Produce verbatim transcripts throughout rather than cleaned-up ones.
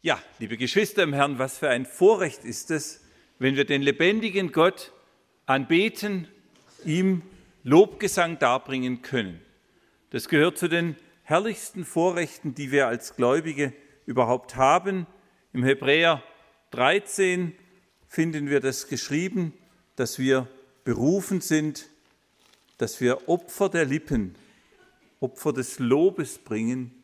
Ja, liebe Geschwister im Herrn, was für ein Vorrecht ist es, wenn wir den lebendigen Gott anbeten, ihm Lobgesang darbringen können. Das gehört zu den herrlichsten Vorrechten, die wir als Gläubige überhaupt haben. Im Hebräer dreizehn finden wir das geschrieben, dass wir berufen sind, dass wir Opfer der Lippen, Opfer des Lobes bringen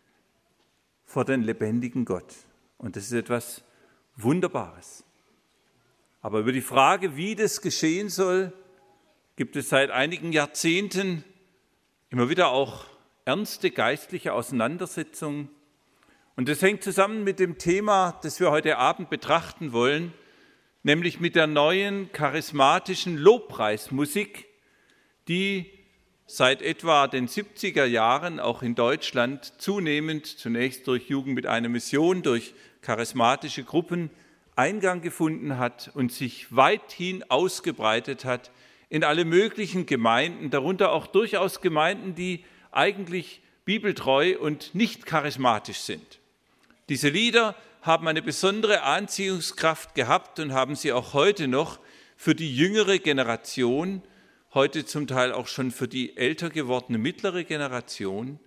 vor den lebendigen Gott. Und das ist etwas Wunderbares. Aber über die Frage, wie das geschehen soll, gibt es seit einigen Jahrzehnten immer wieder auch ernste geistliche Auseinandersetzungen. Und das hängt zusammen mit dem Thema, das wir heute Abend betrachten wollen, nämlich mit der neuen charismatischen Lobpreismusik, die seit etwa den siebziger Jahren auch in Deutschland zunehmend, zunächst durch Jugend mit einer Mission, durch charismatische Gruppen Eingang gefunden hat und sich weithin ausgebreitet hat in alle möglichen Gemeinden, darunter auch durchaus Gemeinden, die eigentlich bibeltreu und nicht charismatisch sind. Diese Lieder haben eine besondere Anziehungskraft gehabt und haben sie auch heute noch für die jüngere Generation, heute zum Teil auch schon für die älter gewordene mittlere Generation.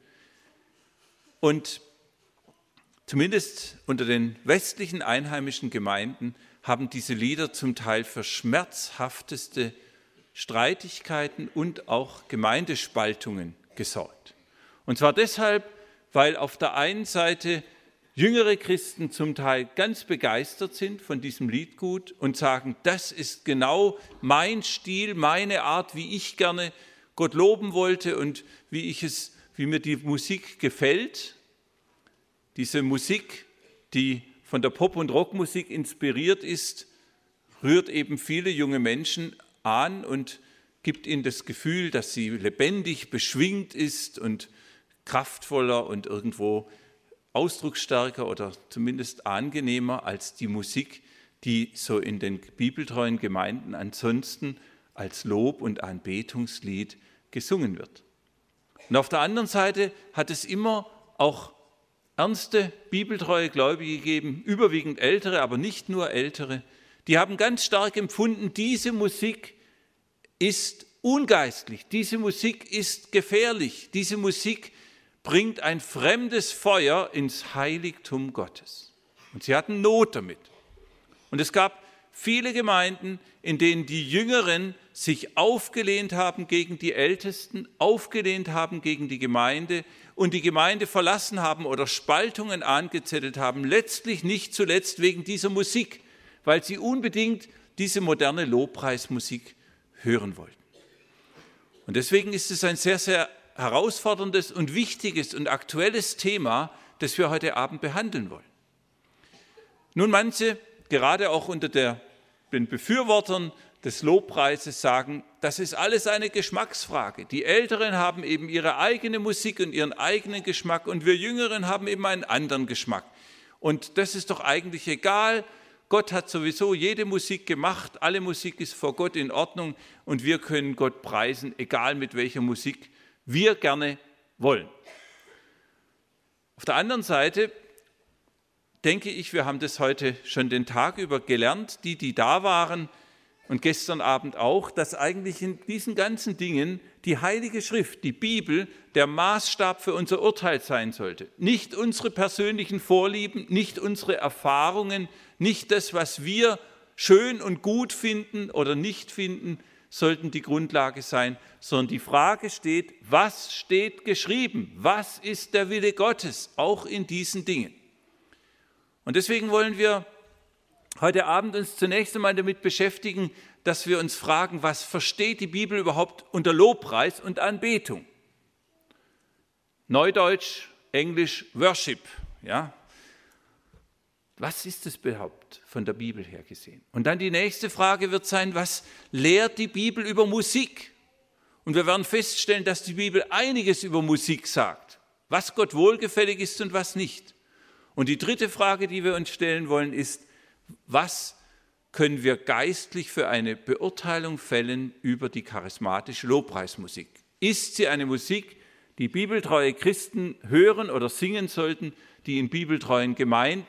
Und zumindest unter den westlichen einheimischen Gemeinden haben diese Lieder zum Teil für schmerzhafteste Streitigkeiten und auch Gemeindespaltungen gesorgt. Und zwar deshalb, weil auf der einen Seite jüngere Christen zum Teil ganz begeistert sind von diesem Liedgut und sagen, das ist genau mein Stil, meine Art, wie ich gerne Gott loben wollte und wie ich es, wie mir die Musik gefällt. Diese Musik, die von der Pop- und Rockmusik inspiriert ist, rührt eben viele junge Menschen an und gibt ihnen das Gefühl, dass sie lebendig, beschwingt ist und kraftvoller und irgendwo ausdrucksstärker oder zumindest angenehmer als die Musik, die so in den bibeltreuen Gemeinden ansonsten als Lob- und Anbetungslied gesungen wird. Und auf der anderen Seite hat es immer auch ernste, bibeltreue Gläubige gegeben, überwiegend ältere, aber nicht nur ältere, die haben ganz stark empfunden, diese Musik ist ungeistlich, diese Musik ist gefährlich, diese Musik bringt ein fremdes Feuer ins Heiligtum Gottes. Und sie hatten Not damit. Und es gab viele Gemeinden, in denen die Jüngeren sich aufgelehnt haben gegen die Ältesten, aufgelehnt haben gegen die Gemeinde und die Gemeinde verlassen haben oder Spaltungen angezettelt haben, letztlich nicht zuletzt wegen dieser Musik, weil sie unbedingt diese moderne Lobpreismusik hören wollten. Und deswegen ist es ein sehr, sehr herausforderndes und wichtiges und aktuelles Thema, das wir heute Abend behandeln wollen. Nun, manche, gerade auch unter der, den Befürwortern des Lobpreises, sagen, das ist alles eine Geschmacksfrage. Die Älteren haben eben ihre eigene Musik und ihren eigenen Geschmack und wir Jüngeren haben eben einen anderen Geschmack. Und das ist doch eigentlich egal. Gott hat sowieso jede Musik gemacht, alle Musik ist vor Gott in Ordnung und wir können Gott preisen, egal mit welcher Musik wir gerne wollen. Auf der anderen Seite denke ich, wir haben das heute schon den Tag über gelernt, die, die da waren und gestern Abend auch, dass eigentlich in diesen ganzen Dingen die Heilige Schrift, die Bibel, der Maßstab für unser Urteil sein sollte. Nicht unsere persönlichen Vorlieben, nicht unsere Erfahrungen, nicht das, was wir schön und gut finden oder nicht finden, sollten die Grundlage sein, sondern die Frage steht, was steht geschrieben? Was ist der Wille Gottes, auch in diesen Dingen? Und deswegen wollen wir heute Abend uns zunächst einmal damit beschäftigen, dass wir uns fragen, was versteht die Bibel überhaupt unter Lobpreis und Anbetung? Neudeutsch, Englisch, Worship, ja? Was ist es überhaupt von der Bibel her gesehen? Und dann die nächste Frage wird sein, was lehrt die Bibel über Musik? Und wir werden feststellen, dass die Bibel einiges über Musik sagt, was Gott wohlgefällig ist und was nicht. Und die dritte Frage, die wir uns stellen wollen, ist, was können wir geistlich für eine Beurteilung fällen über die charismatische Lobpreismusik? Ist sie eine Musik, die bibeltreue Christen hören oder singen sollten, die in bibeltreuen Gemeinden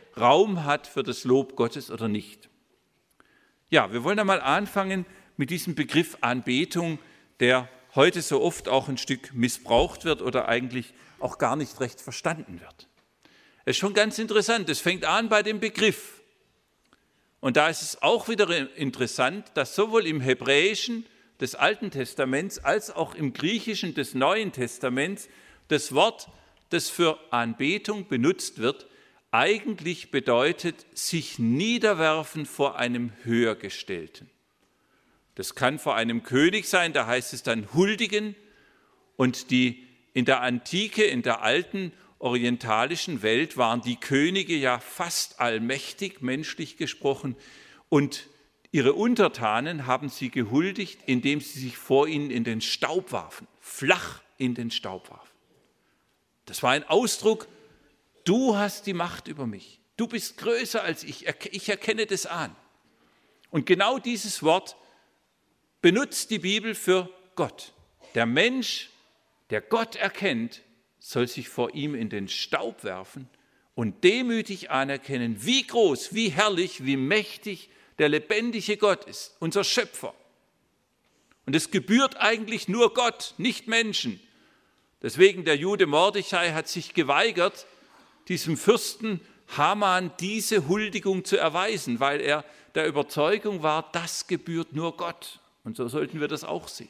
Raum hat für das Lob Gottes oder nicht. Ja, wir wollen einmal anfangen mit diesem Begriff Anbetung, der heute so oft auch ein Stück missbraucht wird oder eigentlich auch gar nicht recht verstanden wird. Es ist schon ganz interessant, es fängt an bei dem Begriff. Und da ist es auch wieder interessant, dass sowohl im Hebräischen des Alten Testaments als auch im Griechischen des Neuen Testaments das Wort, das für Anbetung benutzt wird, eigentlich bedeutet, sich niederwerfen vor einem Höhergestellten. Das kann vor einem König sein, da heißt es dann huldigen. Und die, in der Antike, in der alten orientalischen Welt waren die Könige ja fast allmächtig, menschlich gesprochen. Und ihre Untertanen haben sie gehuldigt, indem sie sich vor ihnen in den Staub warfen, flach in den Staub warfen. Das war ein Ausdruck, du hast die Macht über mich, du bist größer als ich, ich erkenne das an. Und genau dieses Wort benutzt die Bibel für Gott. Der Mensch, der Gott erkennt, soll sich vor ihm in den Staub werfen und demütig anerkennen, wie groß, wie herrlich, wie mächtig der lebendige Gott ist, unser Schöpfer. Und es gebührt eigentlich nur Gott, nicht Menschen. Deswegen der Jude Mordechai hat sich geweigert, diesem Fürsten Haman diese Huldigung zu erweisen, weil er der Überzeugung war, das gebührt nur Gott. Und so sollten wir das auch sehen.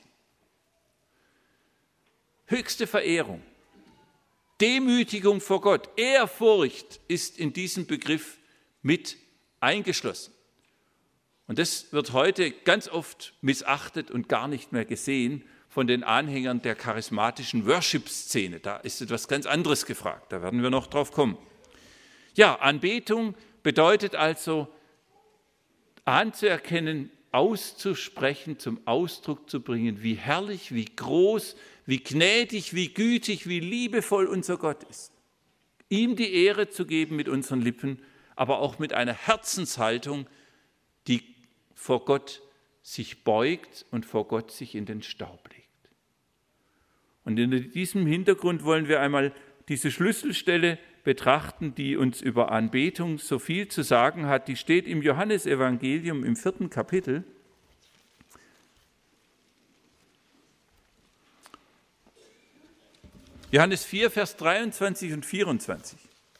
Höchste Verehrung, Demütigung vor Gott, Ehrfurcht ist in diesem Begriff mit eingeschlossen. Und das wird heute ganz oft missachtet und gar nicht mehr gesehen von den Anhängern der charismatischen Worship-Szene. Da ist etwas ganz anderes gefragt, da werden wir noch drauf kommen. Ja, Anbetung bedeutet also anzuerkennen, auszusprechen, zum Ausdruck zu bringen, wie herrlich, wie groß, wie gnädig, wie gütig, wie liebevoll unser Gott ist. Ihm die Ehre zu geben mit unseren Lippen, aber auch mit einer Herzenshaltung, die vor Gott sich beugt und vor Gott sich in den Staub legt. Und in diesem Hintergrund wollen wir einmal diese Schlüsselstelle betrachten, die uns über Anbetung so viel zu sagen hat. Die steht im Johannesevangelium im vierten Kapitel. Johannes vier, Vers dreiundzwanzig und vierundzwanzig.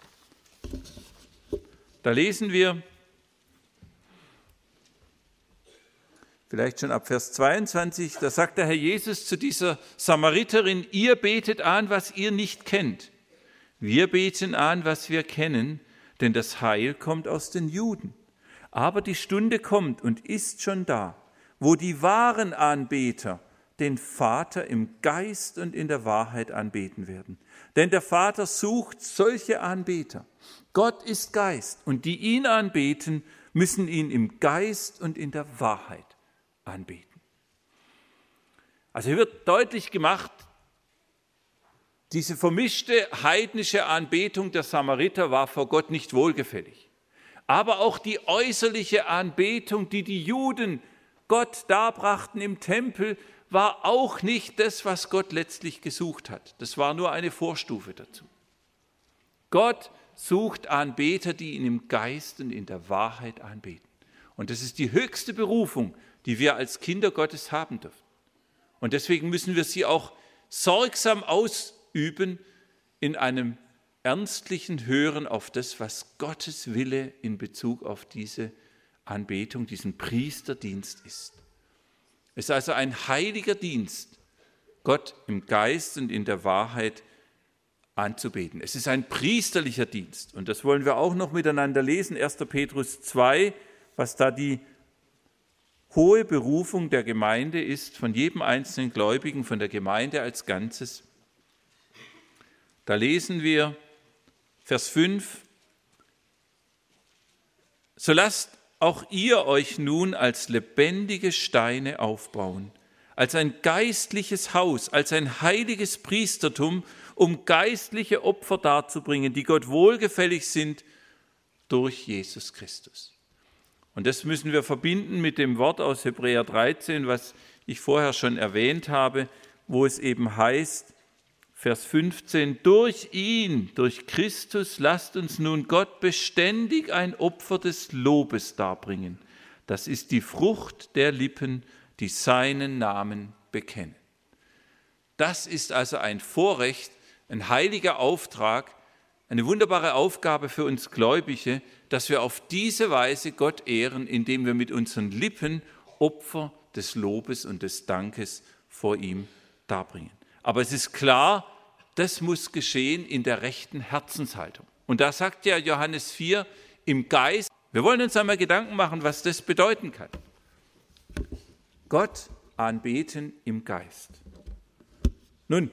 Da lesen wir, vielleicht schon ab Vers zweiundzwanzig, da sagt der Herr Jesus zu dieser Samariterin, ihr betet an, was ihr nicht kennt. Wir beten an, was wir kennen, denn das Heil kommt aus den Juden. Aber die Stunde kommt und ist schon da, wo die wahren Anbeter den Vater im Geist und in der Wahrheit anbeten werden. Denn der Vater sucht solche Anbeter. Gott ist Geist und die ihn anbeten, müssen ihn im Geist und in der Wahrheit anbeten. Also hier wird deutlich gemacht, diese vermischte heidnische Anbetung der Samariter war vor Gott nicht wohlgefällig. Aber auch die äußerliche Anbetung, die die Juden Gott darbrachten im Tempel, war auch nicht das, was Gott letztlich gesucht hat. Das war nur eine Vorstufe dazu. Gott sucht Anbeter, die ihn im Geist und in der Wahrheit anbeten. Und das ist die höchste Berufung, die wir als Kinder Gottes haben dürfen. Und deswegen müssen wir sie auch sorgsam ausüben in einem ernstlichen Hören auf das, was Gottes Wille in Bezug auf diese Anbetung, diesen Priesterdienst ist. Es ist also ein heiliger Dienst, Gott im Geist und in der Wahrheit anzubeten. Es ist ein priesterlicher Dienst und das wollen wir auch noch miteinander lesen, erster Petrus zwei, was da die hohe Berufung der Gemeinde ist, von jedem einzelnen Gläubigen, von der Gemeinde als Ganzes. Da lesen wir Vers fünf, so lasst auch ihr euch nun als lebendige Steine aufbauen, als ein geistliches Haus, als ein heiliges Priestertum, um geistliche Opfer darzubringen, die Gott wohlgefällig sind durch Jesus Christus. Und das müssen wir verbinden mit dem Wort aus Hebräer dreizehn, was ich vorher schon erwähnt habe, wo es eben heißt, Vers fünfzehn, durch ihn, durch Christus, lasst uns nun Gott beständig ein Opfer des Lobes darbringen. Das ist die Frucht der Lippen, die seinen Namen bekennen. Das ist also ein Vorrecht, ein heiliger Auftrag, eine wunderbare Aufgabe für uns Gläubige, dass wir auf diese Weise Gott ehren, indem wir mit unseren Lippen Opfer des Lobes und des Dankes vor ihm darbringen. Aber es ist klar, das muss geschehen in der rechten Herzenshaltung. Und da sagt ja Johannes vier, im Geist, wir wollen uns einmal Gedanken machen, was das bedeuten kann. Gott anbeten im Geist. Nun,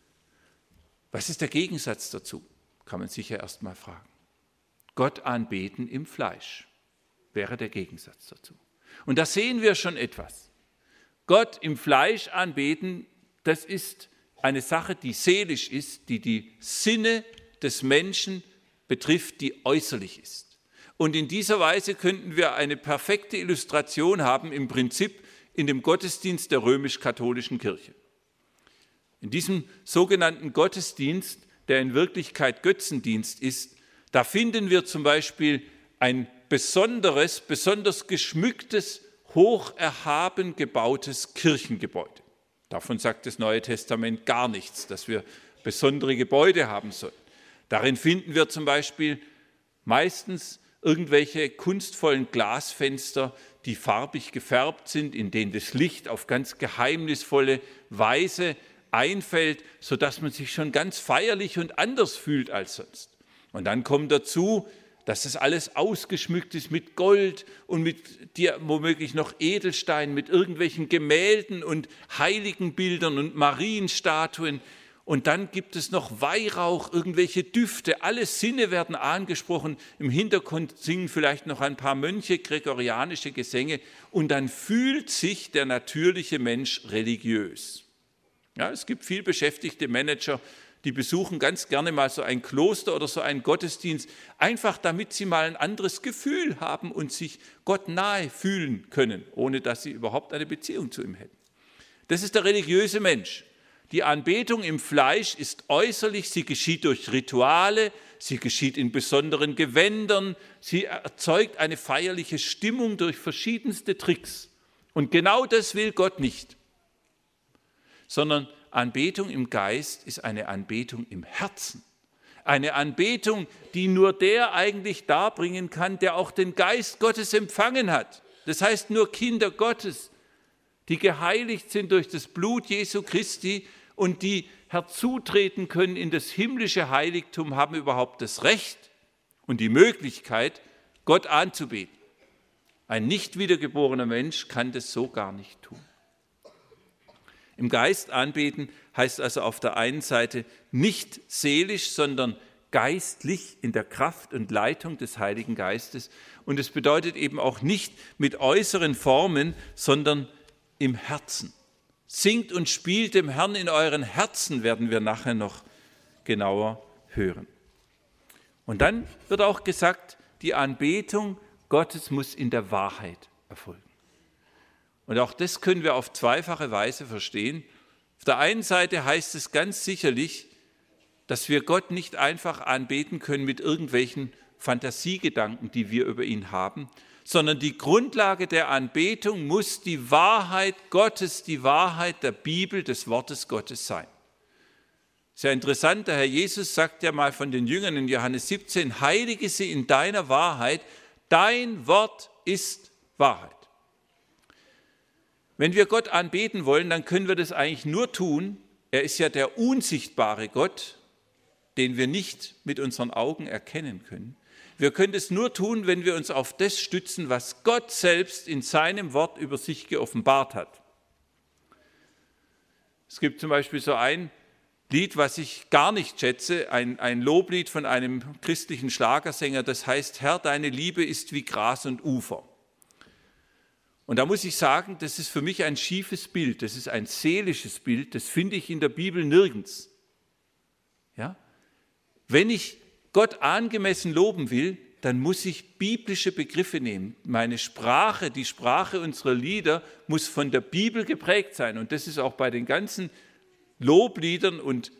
was ist der Gegensatz dazu? Kann man sich ja erst mal fragen. Gott anbeten im Fleisch wäre der Gegensatz dazu. Und da sehen wir schon etwas. Gott im Fleisch anbeten, das ist eine Sache, die seelisch ist, die die Sinne des Menschen betrifft, die äußerlich ist. Und in dieser Weise könnten wir eine perfekte Illustration haben, im Prinzip in dem Gottesdienst der römisch-katholischen Kirche. In diesem sogenannten Gottesdienst, der in Wirklichkeit Götzendienst ist, da finden wir zum Beispiel ein besonderes, besonders geschmücktes, hoch erhaben gebautes Kirchengebäude. Davon sagt das Neue Testament gar nichts, dass wir besondere Gebäude haben sollen. Darin finden wir zum Beispiel meistens irgendwelche kunstvollen Glasfenster, die farbig gefärbt sind, in denen das Licht auf ganz geheimnisvolle Weise einfällt, sodass man sich schon ganz feierlich und anders fühlt als sonst. Und dann kommt dazu, dass das alles ausgeschmückt ist mit Gold und mit dir womöglich noch Edelsteinen, mit irgendwelchen Gemälden und Heiligenbildern und Marienstatuen. Und dann gibt es noch Weihrauch, irgendwelche Düfte, alle Sinne werden angesprochen. Im Hintergrund singen vielleicht noch ein paar Mönche gregorianische Gesänge. Und dann fühlt sich der natürliche Mensch religiös. Ja, es gibt viel beschäftigte Manager, die besuchen ganz gerne mal so ein Kloster oder so einen Gottesdienst, einfach damit sie mal ein anderes Gefühl haben und sich Gott nahe fühlen können, ohne dass sie überhaupt eine Beziehung zu ihm hätten. Das ist der religiöse Mensch. Die Anbetung im Fleisch ist äußerlich, sie geschieht durch Rituale, sie geschieht in besonderen Gewändern, sie erzeugt eine feierliche Stimmung durch verschiedenste Tricks. Und genau das will Gott nicht, sondern Anbetung im Geist ist eine Anbetung im Herzen. Eine Anbetung, die nur der eigentlich darbringen kann, der auch den Geist Gottes empfangen hat. Das heißt, nur Kinder Gottes, die geheiligt sind durch das Blut Jesu Christi und die herzutreten können in das himmlische Heiligtum, haben überhaupt das Recht und die Möglichkeit, Gott anzubeten. Ein nicht wiedergeborener Mensch kann das so gar nicht tun. Im Geist anbeten heißt also auf der einen Seite nicht seelisch, sondern geistlich in der Kraft und Leitung des Heiligen Geistes. Und es bedeutet eben auch nicht mit äußeren Formen, sondern im Herzen. Singt und spielt dem Herrn in euren Herzen, werden wir nachher noch genauer hören. Und dann wird auch gesagt, die Anbetung Gottes muss in der Wahrheit erfolgen. Und auch das können wir auf zweifache Weise verstehen. Auf der einen Seite heißt es ganz sicherlich, dass wir Gott nicht einfach anbeten können mit irgendwelchen Fantasiegedanken, die wir über ihn haben, sondern die Grundlage der Anbetung muss die Wahrheit Gottes, die Wahrheit der Bibel, des Wortes Gottes sein. Sehr interessant, der Herr Jesus sagt ja mal von den Jüngern in Johannes siebzehn, heilige sie in deiner Wahrheit, dein Wort ist Wahrheit. Wenn wir Gott anbeten wollen, dann können wir das eigentlich nur tun. Er ist ja der unsichtbare Gott, den wir nicht mit unseren Augen erkennen können. Wir können es nur tun, wenn wir uns auf das stützen, was Gott selbst in seinem Wort über sich geoffenbart hat. Es gibt zum Beispiel so ein Lied, was ich gar nicht schätze, ein, ein Loblied von einem christlichen Schlagersänger, das heißt, Herr, deine Liebe ist wie Gras und Ufer. Und da muss ich sagen, das ist für mich ein schiefes Bild, das ist ein seelisches Bild, das finde ich in der Bibel nirgends. Ja? Wenn ich Gott angemessen loben will, dann muss ich biblische Begriffe nehmen. Meine Sprache, die Sprache unserer Lieder muss von der Bibel geprägt sein. Und das ist auch bei den ganzen Lobliedern und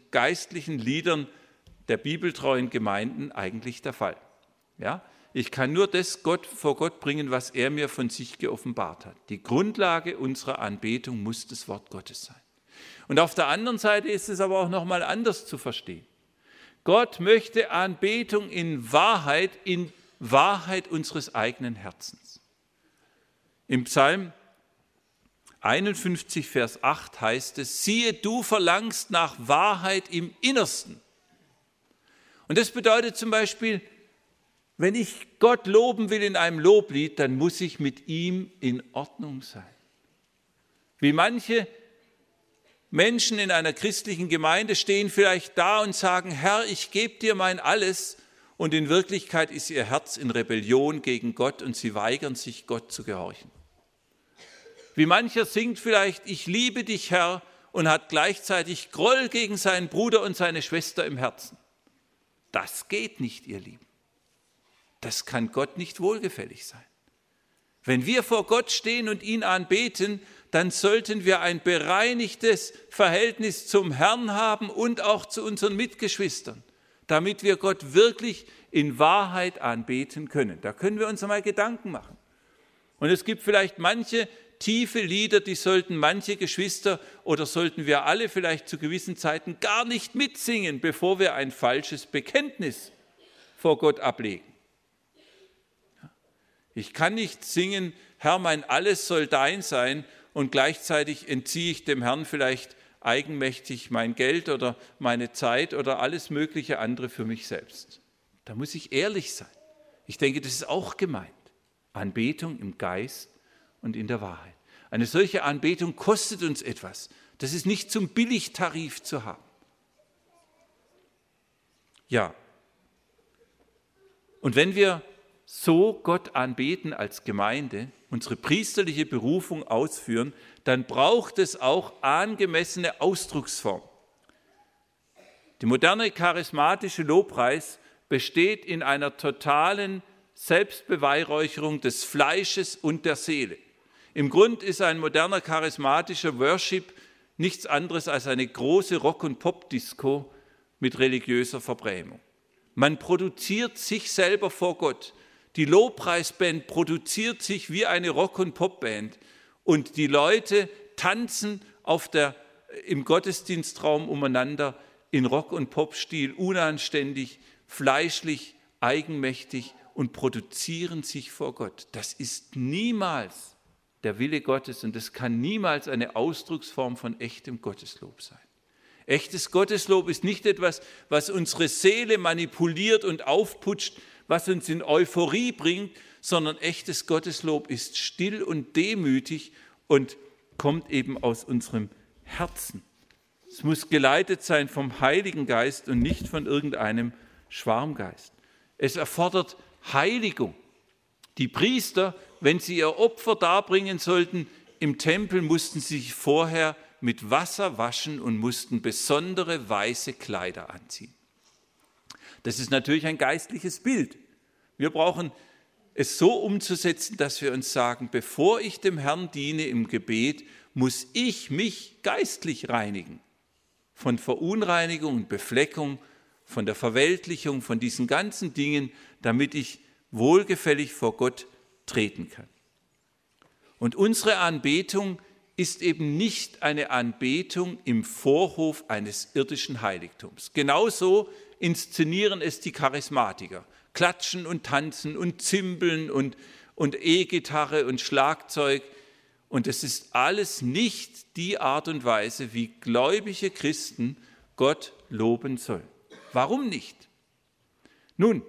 geistlichen Liedern der bibeltreuen Gemeinden eigentlich der Fall. Ja? Ich kann nur das Gott, vor Gott bringen, was er mir von sich geoffenbart hat. Die Grundlage unserer Anbetung muss das Wort Gottes sein. Und auf der anderen Seite ist es aber auch noch mal anders zu verstehen. Gott möchte Anbetung in Wahrheit, in Wahrheit unseres eigenen Herzens. Im Psalm einundfünfzig, Vers acht heißt es, siehe, du verlangst nach Wahrheit im Innersten. Und das bedeutet zum Beispiel, wenn ich Gott loben will in einem Loblied, dann muss ich mit ihm in Ordnung sein. Wie manche Menschen in einer christlichen Gemeinde stehen vielleicht da und sagen, Herr, ich gebe dir mein Alles, und in Wirklichkeit ist ihr Herz in Rebellion gegen Gott und sie weigern sich, Gott zu gehorchen. Wie mancher singt vielleicht, ich liebe dich, Herr, und hat gleichzeitig Groll gegen seinen Bruder und seine Schwester im Herzen. Das geht nicht, ihr Lieben. Das kann Gott nicht wohlgefällig sein. Wenn wir vor Gott stehen und ihn anbeten, dann sollten wir ein bereinigtes Verhältnis zum Herrn haben und auch zu unseren Mitgeschwistern, damit wir Gott wirklich in Wahrheit anbeten können. Da können wir uns einmal Gedanken machen. Und es gibt vielleicht manche tiefe Lieder, die sollten manche Geschwister oder sollten wir alle vielleicht zu gewissen Zeiten gar nicht mitsingen, bevor wir ein falsches Bekenntnis vor Gott ablegen. Ich kann nicht singen, Herr, mein Alles soll dein sein, und gleichzeitig entziehe ich dem Herrn vielleicht eigenmächtig mein Geld oder meine Zeit oder alles mögliche andere für mich selbst. Da muss ich ehrlich sein. Ich denke, das ist auch gemeint. Anbetung im Geist und in der Wahrheit. Eine solche Anbetung kostet uns etwas. Das ist nicht zum Billigtarif zu haben. Ja. Und wenn wir so Gott anbeten als Gemeinde, unsere priesterliche Berufung ausführen, dann braucht es auch angemessene Ausdrucksform. Die moderne charismatische Lobpreis besteht in einer totalen Selbstbeweihräucherung des Fleisches und der Seele. Im Grund ist ein moderner charismatischer Worship nichts anderes als eine große Rock- und Pop-Disco mit religiöser Verbrämung. Man produziert sich selber vor Gott. Die Lobpreisband produziert sich wie eine Rock- und Popband und die Leute tanzen auf der, im Gottesdienstraum umeinander in Rock- und Popstil, unanständig, fleischlich, eigenmächtig und produzieren sich vor Gott. Das ist niemals der Wille Gottes und das kann niemals eine Ausdrucksform von echtem Gotteslob sein. Echtes Gotteslob ist nicht etwas, was unsere Seele manipuliert und aufputscht, was uns in Euphorie bringt, sondern echtes Gotteslob ist still und demütig und kommt eben aus unserem Herzen. Es muss geleitet sein vom Heiligen Geist und nicht von irgendeinem Schwarmgeist. Es erfordert Heiligung. Die Priester, wenn sie ihr Opfer darbringen sollten, im Tempel mussten sie sich vorher mit Wasser waschen und mussten besondere weiße Kleider anziehen. Das ist natürlich ein geistliches Bild. Wir brauchen es so umzusetzen, dass wir uns sagen, bevor ich dem Herrn diene im Gebet, muss ich mich geistlich reinigen. Von Verunreinigung und Befleckung, von der Verweltlichung, von diesen ganzen Dingen, damit ich wohlgefällig vor Gott treten kann. Und unsere Anbetung ist eben nicht eine Anbetung im Vorhof eines irdischen Heiligtums. Genauso inszenieren es die Charismatiker. Klatschen und tanzen und Zimbeln und, und E-Gitarre und Schlagzeug. Und es ist alles nicht die Art und Weise, wie gläubige Christen Gott loben sollen. Warum nicht? Nun,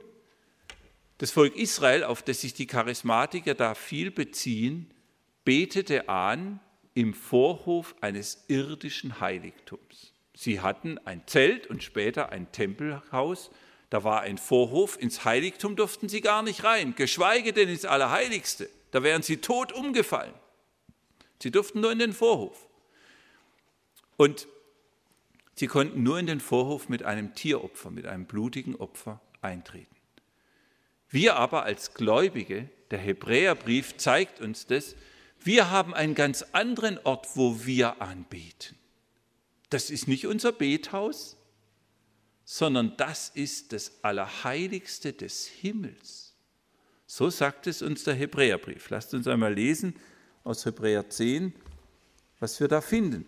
das Volk Israel, auf das sich die Charismatiker da viel beziehen, betete an im Vorhof eines irdischen Heiligtums. Sie hatten ein Zelt und später ein Tempelhaus. Da war ein Vorhof, ins Heiligtum durften sie gar nicht rein, geschweige denn ins Allerheiligste. Da wären sie tot umgefallen. Sie durften nur in den Vorhof. Und sie konnten nur in den Vorhof mit einem Tieropfer, mit einem blutigen Opfer eintreten. Wir aber als Gläubige, der Hebräerbrief zeigt uns das, wir haben einen ganz anderen Ort, wo wir anbeten. Das ist nicht unser Bethaus, sondern das ist das Allerheiligste des Himmels. So sagt es uns der Hebräerbrief. Lasst uns einmal lesen aus Hebräer zehn, was wir da finden.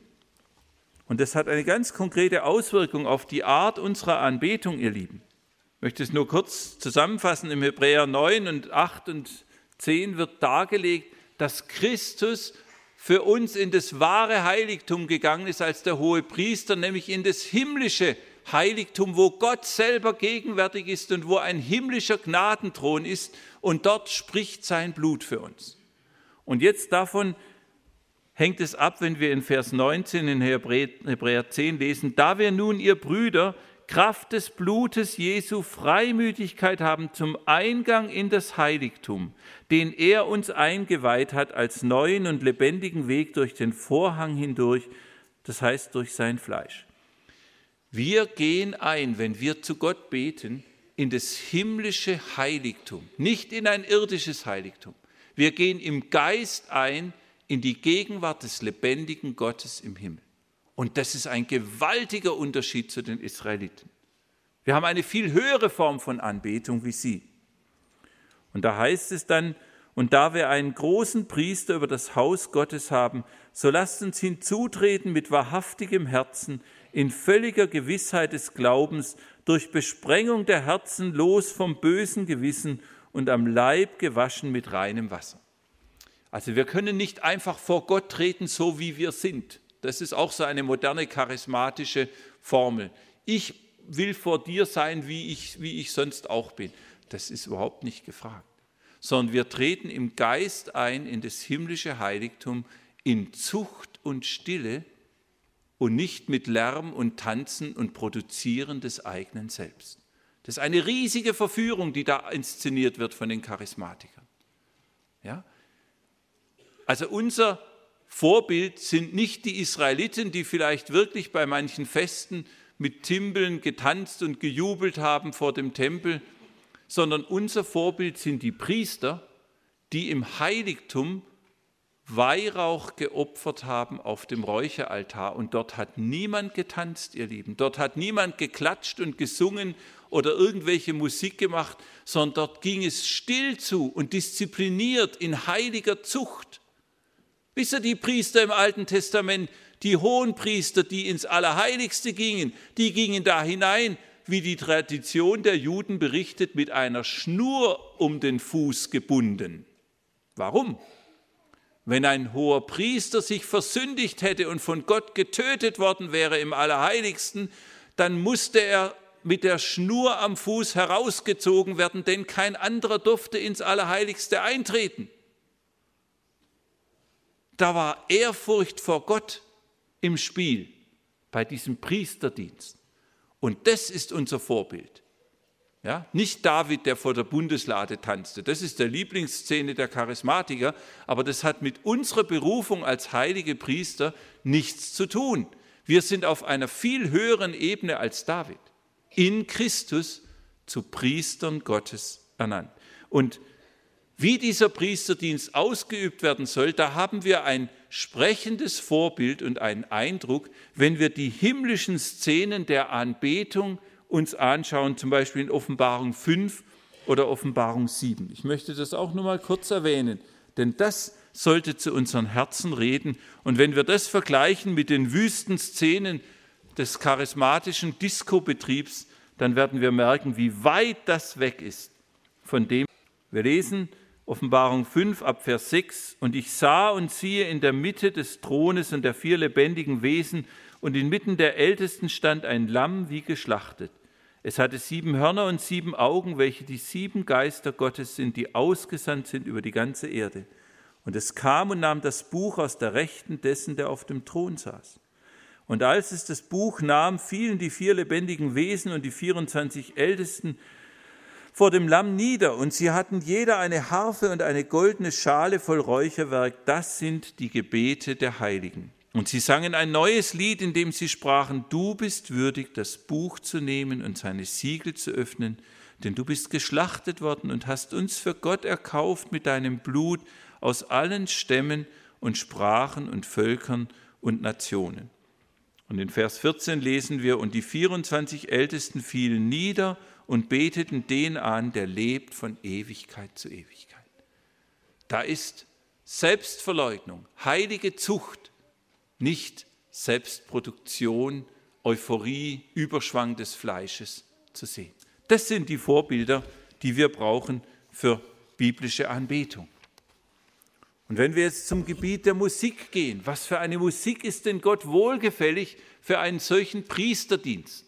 Und das hat eine ganz konkrete Auswirkung auf die Art unserer Anbetung, ihr Lieben. Ich möchte es nur kurz zusammenfassen. Im Hebräer neun und acht und zehn wird dargelegt, dass Christus für uns in das wahre Heiligtum gegangen ist als der hohe Priester, nämlich in das himmlische Heiligtum, wo Gott selber gegenwärtig ist und wo ein himmlischer Gnadenthron ist, und dort spricht sein Blut für uns. Und jetzt davon hängt es ab, wenn wir in Vers neunzehn in Hebräer zehn lesen: Da wir nun, ihr Brüder, Kraft des Blutes Jesu Freimütigkeit haben zum Eingang in das Heiligtum, den er uns eingeweiht hat als neuen und lebendigen Weg durch den Vorhang hindurch, das heißt durch sein Fleisch. Wir gehen ein, wenn wir zu Gott beten, in das himmlische Heiligtum, nicht in ein irdisches Heiligtum. Wir gehen im Geist ein in die Gegenwart des lebendigen Gottes im Himmel. Und das ist ein gewaltiger Unterschied zu den Israeliten. Wir haben eine viel höhere Form von Anbetung wie sie. Und da heißt es dann: Und da wir einen großen Priester über das Haus Gottes haben, so lasst uns hinzutreten mit wahrhaftigem Herzen, in völliger Gewissheit des Glaubens, durch Besprengung der Herzen los vom bösen Gewissen und am Leib gewaschen mit reinem Wasser. Also wir können nicht einfach vor Gott treten, so wie wir sind. Das ist auch so eine moderne charismatische Formel. Ich will vor dir sein, wie ich, wie ich sonst auch bin. Das ist überhaupt nicht gefragt. Sondern wir treten im Geist ein in das himmlische Heiligtum in Zucht und Stille und nicht mit Lärm und Tanzen und Produzieren des eigenen Selbst. Das ist eine riesige Verführung, die da inszeniert wird von den Charismatikern. Ja? Also unser Vorbild sind nicht die Israeliten, die vielleicht wirklich bei manchen Festen mit Timbeln getanzt und gejubelt haben vor dem Tempel, sondern unser Vorbild sind die Priester, die im Heiligtum Weihrauch geopfert haben auf dem Räucheraltar. Und dort hat niemand getanzt, ihr Lieben. Dort hat niemand geklatscht und gesungen oder irgendwelche Musik gemacht, sondern dort ging es still zu und diszipliniert in heiliger Zucht. Wisst ihr, die Priester im Alten Testament, die Hohenpriester, die ins Allerheiligste gingen, die gingen da hinein, wie die Tradition der Juden berichtet, mit einer Schnur um den Fuß gebunden. Warum? Wenn ein hoher Priester sich versündigt hätte und von Gott getötet worden wäre im Allerheiligsten, dann musste er mit der Schnur am Fuß herausgezogen werden, denn kein anderer durfte ins Allerheiligste eintreten. Da war Ehrfurcht vor Gott im Spiel bei diesem Priesterdienst. Und das ist unser Vorbild. Ja, nicht David, der vor der Bundeslade tanzte. Das ist der Lieblingsszene der Charismatiker, aber das hat mit unserer Berufung als heilige Priester nichts zu tun. Wir sind auf einer viel höheren Ebene als David, in Christus zu Priestern Gottes ernannt. Und wie dieser Priesterdienst ausgeübt werden soll, da haben wir ein sprechendes Vorbild und einen Eindruck, wenn wir die himmlischen Szenen der Anbetung uns anschauen, zum Beispiel in Offenbarung fünf oder Offenbarung sieben. Ich möchte das auch nur mal kurz erwähnen, denn das sollte zu unseren Herzen reden. Und wenn wir das vergleichen mit den Wüstenszenen des charismatischen Disco-Betriebs, dann werden wir merken, wie weit das weg ist von dem. Wir lesen Offenbarung fünf ab Vers sechs: Und ich sah und siehe in der Mitte des Thrones und der vier lebendigen Wesen und inmitten der Ältesten stand ein Lamm wie geschlachtet. Es hatte sieben Hörner und sieben Augen, welche die sieben Geister Gottes sind, die ausgesandt sind über die ganze Erde. Und es kam und nahm das Buch aus der Rechten dessen, der auf dem Thron saß. Und als es das Buch nahm, fielen die vier lebendigen Wesen und die vierundzwanzig Ältesten vor dem Lamm nieder, und sie hatten jeder eine Harfe und eine goldene Schale voll Räucherwerk. Das sind die Gebete der Heiligen. Und sie sangen ein neues Lied, in dem sie sprachen: Du bist würdig, das Buch zu nehmen und seine Siegel zu öffnen, denn du bist geschlachtet worden und hast uns für Gott erkauft mit deinem Blut aus allen Stämmen und Sprachen und Völkern und Nationen. Und in Vers vierzehn lesen wir, und die vierundzwanzig Ältesten fielen nieder und beteten den an, der lebt von Ewigkeit zu Ewigkeit. Da ist Selbstverleugnung, heilige Zucht, nicht Selbstproduktion, Euphorie, Überschwang des Fleisches zu sehen. Das sind die Vorbilder, die wir brauchen für biblische Anbetung. Und wenn wir jetzt zum Gebiet der Musik gehen, was für eine Musik ist denn Gott wohlgefällig für einen solchen Priesterdienst?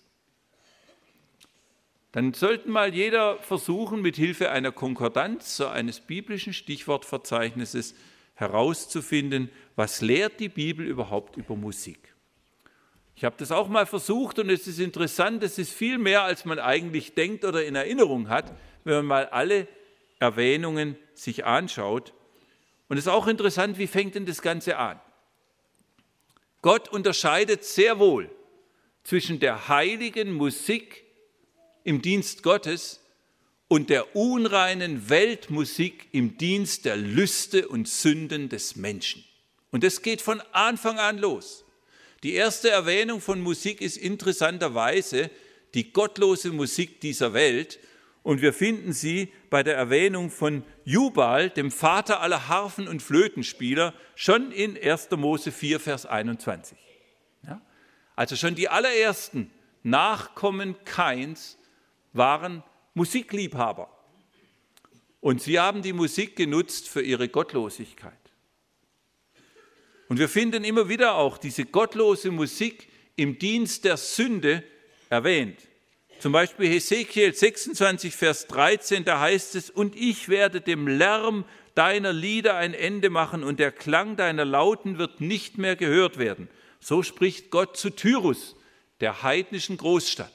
Dann sollten mal jeder versuchen, mit Hilfe einer Konkordanz, so eines biblischen Stichwortverzeichnisses, herauszufinden, was lehrt die Bibel überhaupt über Musik. Ich habe das auch mal versucht und es ist interessant, es ist viel mehr, als man eigentlich denkt oder in Erinnerung hat, wenn man mal alle Erwähnungen sich anschaut. Und es ist auch interessant, wie fängt denn das Ganze an? Gott unterscheidet sehr wohl zwischen der heiligen Musik im Dienst Gottes und der unreinen Weltmusik im Dienst der Lüste und Sünden des Menschen. Und das geht von Anfang an los. Die erste Erwähnung von Musik ist interessanterweise die gottlose Musik dieser Welt. Und wir finden sie bei der Erwähnung von Jubal, dem Vater aller Harfen- und Flötenspieler, schon in erster Mose vier, Vers einundzwanzig. Ja? Also schon die allerersten Nachkommen Kains waren Musikliebhaber. Und sie haben die Musik genutzt für ihre Gottlosigkeit. Und wir finden immer wieder auch diese gottlose Musik im Dienst der Sünde erwähnt. Zum Beispiel Hesekiel sechsundzwanzig, Vers dreizehn, da heißt es, und ich werde dem Lärm deiner Lieder ein Ende machen und der Klang deiner Lauten wird nicht mehr gehört werden. So spricht Gott zu Tyrus, der heidnischen Großstadt.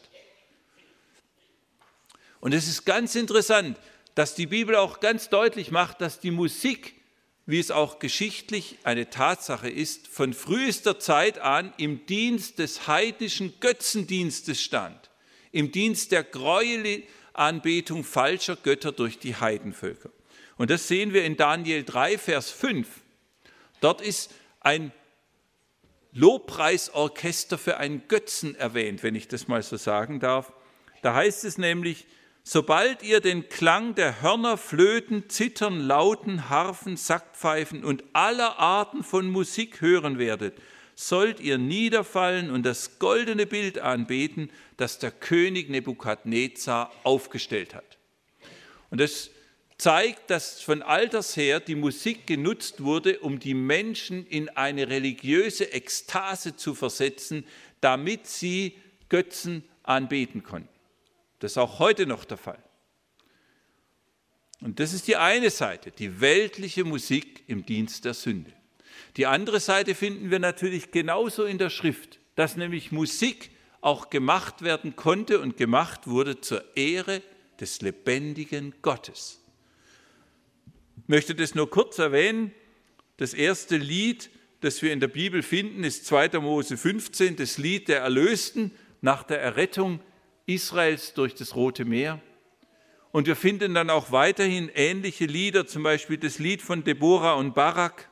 Und es ist ganz interessant, dass die Bibel auch ganz deutlich macht, dass die Musik, wie es auch geschichtlich eine Tatsache ist, von frühester Zeit an im Dienst des heidnischen Götzendienstes stand, im Dienst der Gräuelanbetung falscher Götter durch die Heidenvölker. Und das sehen wir in Daniel drei, Vers fünf. Dort ist ein Lobpreisorchester für einen Götzen erwähnt, wenn ich das mal so sagen darf. Da heißt es nämlich, sobald ihr den Klang der Hörner, Flöten, Zittern, Lauten, Harfen, Sackpfeifen und aller Arten von Musik hören werdet, sollt ihr niederfallen und das goldene Bild anbeten, das der König Nebukadnezar aufgestellt hat. Und das zeigt, dass von alters her die Musik genutzt wurde, um die Menschen in eine religiöse Ekstase zu versetzen, damit sie Götzen anbeten konnten. Das ist auch heute noch der Fall. Und das ist die eine Seite, die weltliche Musik im Dienst der Sünde. Die andere Seite finden wir natürlich genauso in der Schrift, dass nämlich Musik auch gemacht werden konnte und gemacht wurde zur Ehre des lebendigen Gottes. Ich möchte das nur kurz erwähnen. Das erste Lied, das wir in der Bibel finden, ist zweiter Mose fünfzehn, das Lied der Erlösten nach der Errettung Israels durch das Rote Meer. Und wir finden dann auch weiterhin ähnliche Lieder, zum Beispiel das Lied von Deborah und Barak,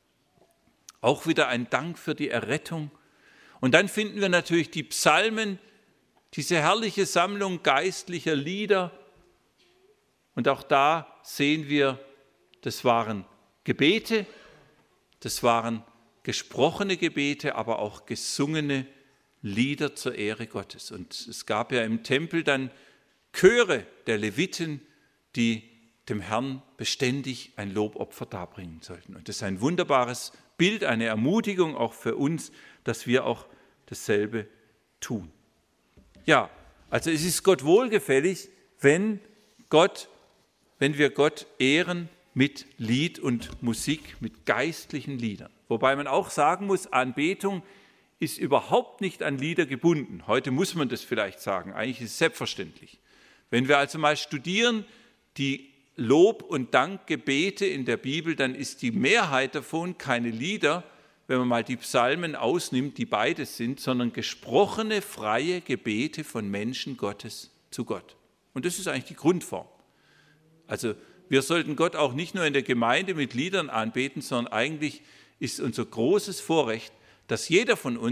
auch wieder ein Dank für die Errettung. Und dann finden wir natürlich die Psalmen, diese herrliche Sammlung geistlicher Lieder. Und auch da sehen wir, das waren Gebete, das waren gesprochene Gebete, aber auch gesungene Lieder zur Ehre Gottes. Und es gab ja im Tempel dann Chöre der Leviten, die dem Herrn beständig ein Lobopfer darbringen sollten. Und das ist ein wunderbares Bild, eine Ermutigung auch für uns, dass wir auch dasselbe tun. Ja, also es ist Gott wohlgefällig, wenn Gott, wenn wir Gott ehren mit Lied und Musik, mit geistlichen Liedern. Wobei man auch sagen muss, Anbetung ist überhaupt nicht an Lieder gebunden. Heute muss man das vielleicht sagen, eigentlich ist es selbstverständlich. Wenn wir also mal studieren, die Lob- und Dankgebete in der Bibel, dann ist die Mehrheit davon keine Lieder, wenn man mal die Psalmen ausnimmt, die beides sind, sondern gesprochene, freie Gebete von Menschen Gottes zu Gott. Und das ist eigentlich die Grundform. Also wir sollten Gott auch nicht nur in der Gemeinde mit Liedern anbeten, sondern eigentlich ist unser großes Vorrecht, dass jeder von uns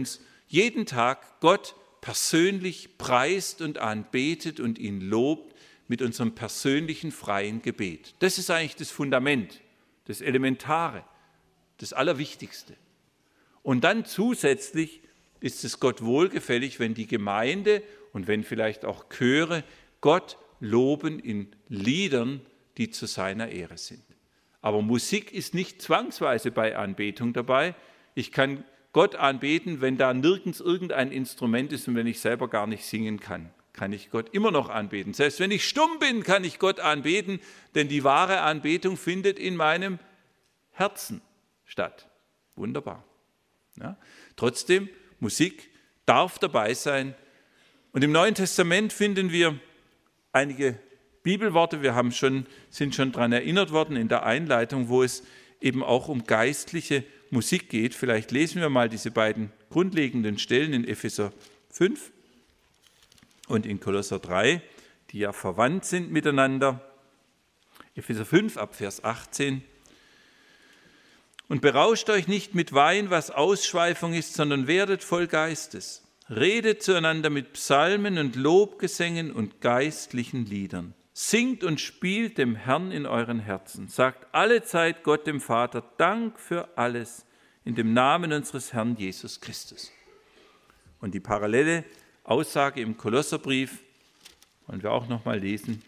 jeden Tag Gott persönlich preist und anbetet und ihn lobt mit unserem persönlichen freien Gebet. Das ist eigentlich das Fundament, das Elementare, das Allerwichtigste. Und dann zusätzlich ist es Gott wohlgefällig, wenn die Gemeinde und wenn vielleicht auch Chöre Gott loben in Liedern, die zu seiner Ehre sind. Aber Musik ist nicht zwangsweise bei Anbetung dabei. Ich kann Gott anbeten, wenn da nirgends irgendein Instrument ist und wenn ich selber gar nicht singen kann, kann ich Gott immer noch anbeten. Selbst wenn ich stumm bin, kann ich Gott anbeten, denn die wahre Anbetung findet in meinem Herzen statt. Wunderbar. Ja? Trotzdem, Musik darf dabei sein. Und im Neuen Testament finden wir einige Bibelworte, wir haben schon, sind schon daran erinnert worden in der Einleitung, wo es eben auch um geistliche Musik geht. Vielleicht lesen wir mal diese beiden grundlegenden Stellen in Epheser fünf und in Kolosser drei, die ja verwandt sind miteinander. Epheser fünf ab Vers achtzehn. Und berauscht euch nicht mit Wein, was Ausschweifung ist, sondern werdet voll Geistes. Redet zueinander mit Psalmen und Lobgesängen und geistlichen Liedern. Singt und spielt dem Herrn in euren Herzen. Sagt allezeit Gott dem Vater Dank für alles in dem Namen unseres Herrn Jesus Christus. Und die parallele Aussage im Kolosserbrief wollen wir auch noch mal lesen.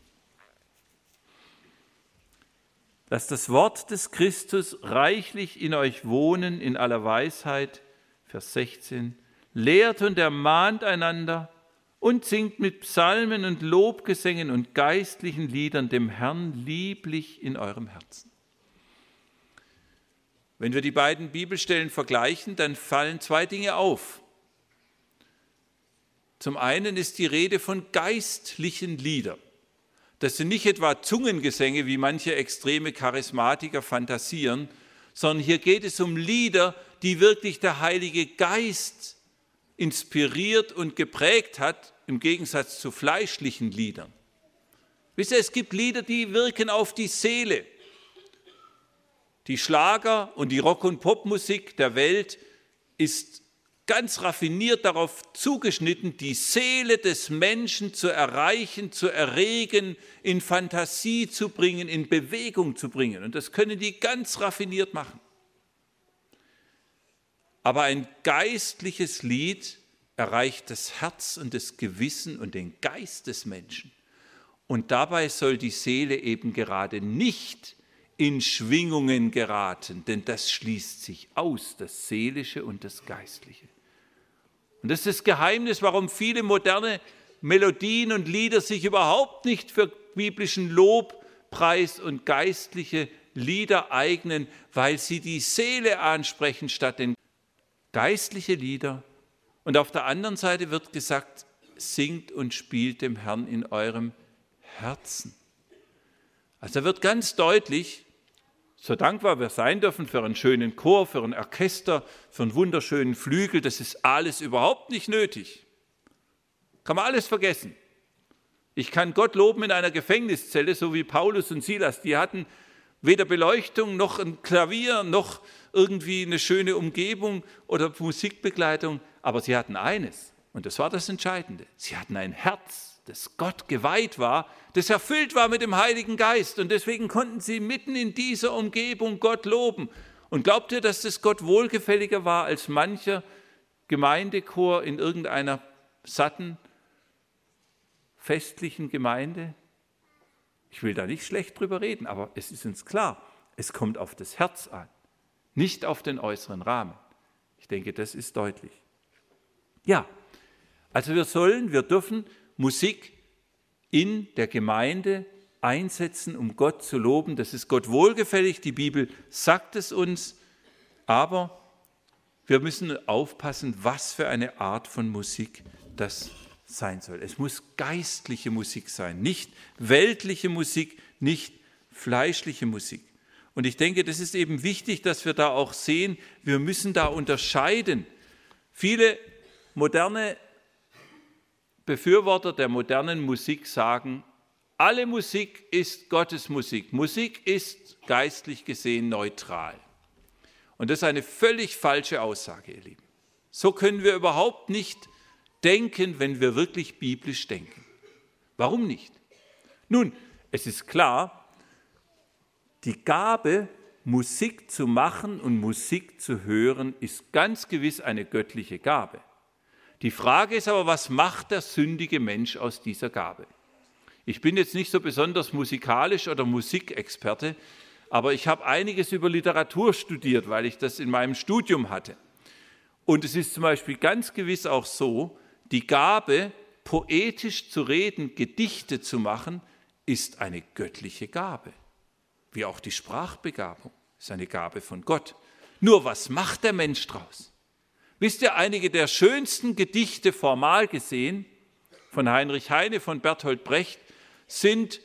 Lasst das Wort des Christus reichlich in euch wohnen in aller Weisheit, Vers sechzehn, lehrt und ermahnt einander und singt mit Psalmen und Lobgesängen und geistlichen Liedern dem Herrn lieblich in eurem Herzen. Wenn wir die beiden Bibelstellen vergleichen, dann fallen zwei Dinge auf. Zum einen ist die Rede von geistlichen Liedern. Das sind nicht etwa Zungengesänge, wie manche extreme Charismatiker fantasieren, sondern hier geht es um Lieder, die wirklich der Heilige Geist inspiriert und geprägt hat, im Gegensatz zu fleischlichen Liedern. Wisst ihr, es gibt Lieder, die wirken auf die Seele. Die Schlager und die Rock- und Popmusik der Welt ist ganz raffiniert darauf zugeschnitten, die Seele des Menschen zu erreichen, zu erregen, in Fantasie zu bringen, in Bewegung zu bringen. Und das können die ganz raffiniert machen. Aber ein geistliches Lied erreicht das Herz und das Gewissen und den Geist des Menschen. Und dabei soll die Seele eben gerade nicht in Schwingungen geraten, denn das schließt sich aus, das Seelische und das Geistliche. Und das ist das Geheimnis, warum viele moderne Melodien und Lieder sich überhaupt nicht für biblischen Lobpreis und geistliche Lieder eignen, weil sie die Seele ansprechen statt den geistliche Lieder. Und auf der anderen Seite wird gesagt, singt und spielt dem Herrn in eurem Herzen. Also da wird ganz deutlich, so dankbar wir sein dürfen für einen schönen Chor, für ein Orchester, für einen wunderschönen Flügel, das ist alles überhaupt nicht nötig. Kann man alles vergessen. Ich kann Gott loben in einer Gefängniszelle, so wie Paulus und Silas. Die hatten weder Beleuchtung noch ein Klavier, noch irgendwie eine schöne Umgebung oder Musikbegleitung. Aber sie hatten eines, und das war das Entscheidende. Sie hatten ein Herz, das Gott geweiht war, das erfüllt war mit dem Heiligen Geist. Und deswegen konnten sie mitten in dieser Umgebung Gott loben. Und glaubt ihr, dass das Gott wohlgefälliger war als mancher Gemeindechor in irgendeiner satten, festlichen Gemeinde? Ich will da nicht schlecht drüber reden, aber es ist uns klar, es kommt auf das Herz an, nicht auf den äußeren Rahmen. Ich denke, das ist deutlich. Ja, also wir sollen, wir dürfen Musik in der Gemeinde einsetzen, um Gott zu loben. Das ist Gott wohlgefällig, die Bibel sagt es uns, aber wir müssen aufpassen, was für eine Art von Musik das sein soll. Es muss geistliche Musik sein, nicht weltliche Musik, nicht fleischliche Musik. Und ich denke, das ist eben wichtig, dass wir da auch sehen, wir müssen da unterscheiden. Viele moderne Befürworter der modernen Musik sagen, alle Musik ist Gottes Musik. Musik ist geistlich gesehen neutral. Und das ist eine völlig falsche Aussage, ihr Lieben. So können wir überhaupt nicht denken, wenn wir wirklich biblisch denken. Warum nicht? Nun, es ist klar, die Gabe, Musik zu machen und Musik zu hören, ist ganz gewiss eine göttliche Gabe. Die Frage ist aber, was macht der sündige Mensch aus dieser Gabe? Ich bin jetzt nicht so besonders musikalisch oder Musikexperte, aber ich habe einiges über Literatur studiert, weil ich das in meinem Studium hatte. Und es ist zum Beispiel ganz gewiss auch so, die Gabe, poetisch zu reden, Gedichte zu machen, ist eine göttliche Gabe. Wie auch die Sprachbegabung ist eine Gabe von Gott. Nur was macht der Mensch draus? Wisst ihr, einige der schönsten Gedichte formal gesehen, von Heinrich Heine, von Bertolt Brecht, sind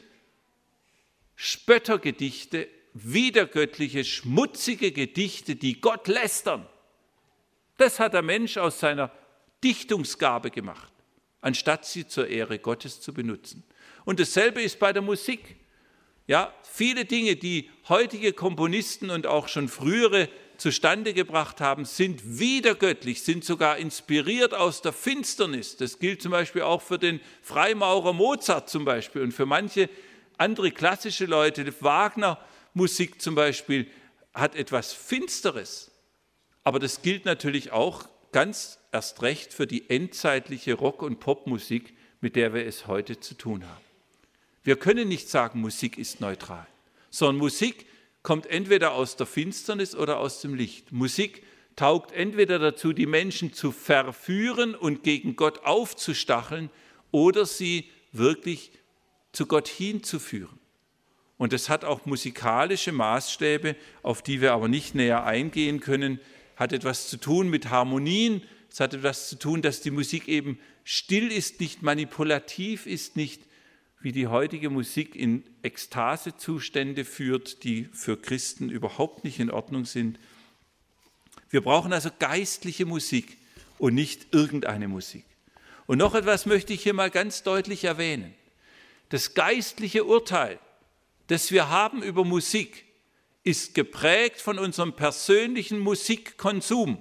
Spöttergedichte, widergöttliche, schmutzige Gedichte, die Gott lästern. Das hat der Mensch aus seiner Dichtungsgabe gemacht, anstatt sie zur Ehre Gottes zu benutzen. Und dasselbe ist bei der Musik. Ja, viele Dinge, die heutige Komponisten und auch schon frühere zustande gebracht haben, sind widergöttlich, sind sogar inspiriert aus der Finsternis. Das gilt zum Beispiel auch für den Freimaurer Mozart zum Beispiel und für manche andere klassische Leute. Wagner-Musik zum Beispiel hat etwas Finsteres. Aber das gilt natürlich auch ganz erst recht für die endzeitliche Rock- und Popmusik, mit der wir es heute zu tun haben. Wir können nicht sagen, Musik ist neutral, sondern Musik kommt entweder aus der Finsternis oder aus dem Licht. Musik taugt entweder dazu, die Menschen zu verführen und gegen Gott aufzustacheln oder sie wirklich zu Gott hinzuführen. Und es hat auch musikalische Maßstäbe, auf die wir aber nicht näher eingehen können, hat etwas zu tun mit Harmonien, es hat etwas zu tun, dass die Musik eben still ist, nicht manipulativ ist, nicht wie die heutige Musik in Ekstasezustände führt, die für Christen überhaupt nicht in Ordnung sind. Wir brauchen also geistliche Musik und nicht irgendeine Musik. Und noch etwas möchte ich hier mal ganz deutlich erwähnen. Das geistliche Urteil, das wir haben über Musik, ist geprägt von unserem persönlichen Musikkonsum.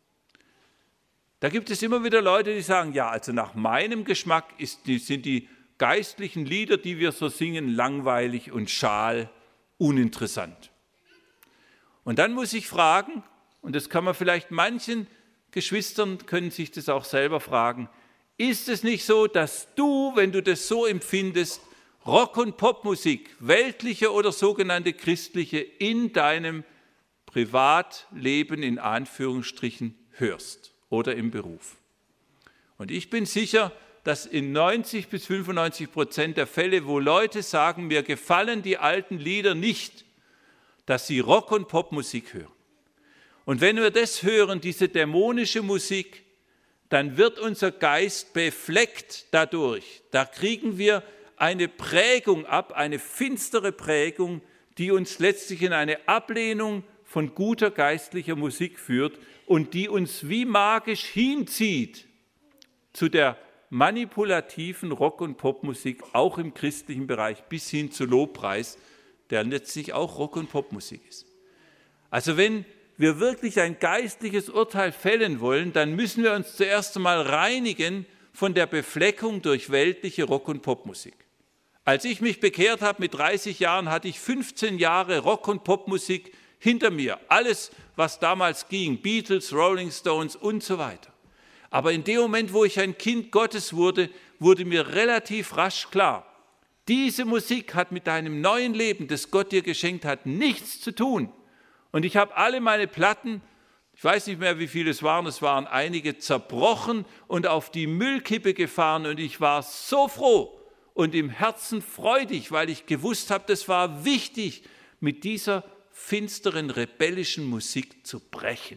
Da gibt es immer wieder Leute, die sagen, ja, also nach meinem Geschmack ist, sind die geistlichen Lieder, die wir so singen, langweilig und schal, uninteressant. Und dann muss ich fragen, und das kann man vielleicht manchen Geschwistern, können sich das auch selber fragen, ist es nicht so, dass du, wenn du das so empfindest, Rock- und Popmusik, weltliche oder sogenannte christliche, in deinem Privatleben in Anführungsstrichen hörst oder im Beruf? Und ich bin sicher, dass in neunzig bis fünfundneunzig Prozent der Fälle, wo Leute sagen, mir gefallen die alten Lieder nicht, dass sie Rock- und Popmusik hören. Und wenn wir das hören, diese dämonische Musik, dann wird unser Geist befleckt dadurch. Da kriegen wir eine Prägung ab, eine finstere Prägung, die uns letztlich in eine Ablehnung von guter geistlicher Musik führt und die uns wie magisch hinzieht zu der manipulativen Rock- und Popmusik, auch im christlichen Bereich, bis hin zu Lobpreis, der letztlich auch Rock- und Popmusik ist. Also wenn wir wirklich ein geistliches Urteil fällen wollen, dann müssen wir uns zuerst einmal reinigen von der Befleckung durch weltliche Rock- und Popmusik. Als ich mich bekehrt habe mit dreißig Jahren, hatte ich fünfzehn Jahre Rock- und Popmusik hinter mir. Alles, was damals ging, Beatles, Rolling Stones und so weiter. Aber in dem Moment, wo ich ein Kind Gottes wurde, wurde mir relativ rasch klar, diese Musik hat mit deinem neuen Leben, das Gott dir geschenkt hat, nichts zu tun. Und ich habe alle meine Platten, ich weiß nicht mehr, wie viele es waren, es waren einige, zerbrochen und auf die Müllkippe gefahren. Und ich war so froh und im Herzen freudig, weil ich gewusst habe, das war wichtig, mit dieser finsteren, rebellischen Musik zu brechen.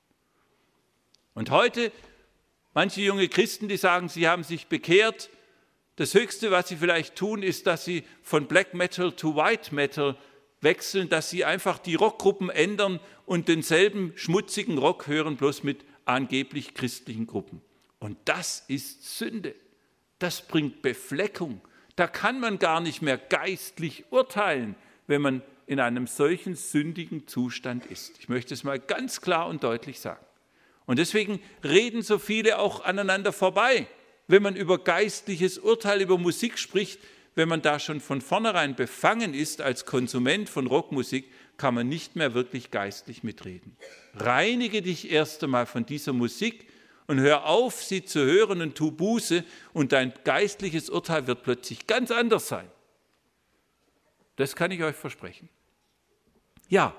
Und heute, manche junge Christen, die sagen, sie haben sich bekehrt, das Höchste, was sie vielleicht tun, ist, dass sie von Black Metal zu White Metal wechseln, dass sie einfach die Rockgruppen ändern und denselben schmutzigen Rock hören, bloß mit angeblich christlichen Gruppen. Und das ist Sünde. Das bringt Befleckung. Da kann man gar nicht mehr geistlich urteilen, wenn man in einem solchen sündigen Zustand ist. Ich möchte es mal ganz klar und deutlich sagen. Und deswegen reden so viele auch aneinander vorbei. Wenn man über geistliches Urteil, über Musik spricht, wenn man da schon von vornherein befangen ist als Konsument von Rockmusik, kann man nicht mehr wirklich geistlich mitreden. Reinige dich erst einmal von dieser Musik und hör auf, sie zu hören und tu Buße und dein geistliches Urteil wird plötzlich ganz anders sein. Das kann ich euch versprechen. Ja,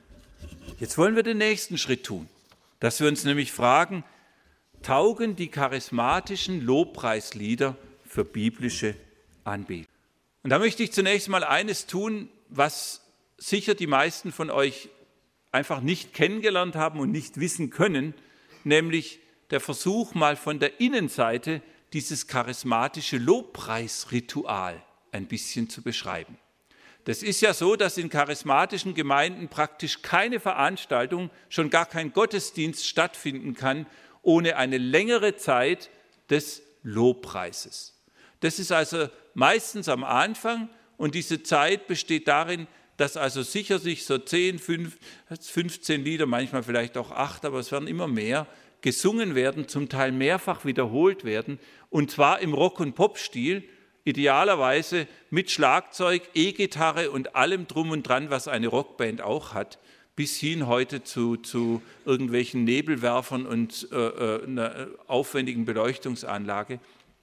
jetzt wollen wir den nächsten Schritt tun, dass wir uns nämlich fragen, taugen die charismatischen Lobpreislieder für biblische Anbetung? Und da möchte ich zunächst mal eines tun, was sicher die meisten von euch einfach nicht kennengelernt haben und nicht wissen können, nämlich der Versuch, mal von der Innenseite dieses charismatische Lobpreisritual ein bisschen zu beschreiben. Das ist ja so, dass in charismatischen Gemeinden praktisch keine Veranstaltung, schon gar kein Gottesdienst stattfinden kann, ohne eine längere Zeit des Lobpreises. Das ist also meistens am Anfang und diese Zeit besteht darin, dass also sicher sich so zehn, fünfzehn Lieder, manchmal vielleicht auch acht, aber es werden immer mehr, gesungen werden, zum Teil mehrfach wiederholt werden, und zwar im Rock- und Pop-Stil, idealerweise mit Schlagzeug, E-Gitarre und allem drum und dran, was eine Rockband auch hat, bis hin heute zu, zu irgendwelchen Nebelwerfern und äh, einer aufwendigen Beleuchtungsanlage.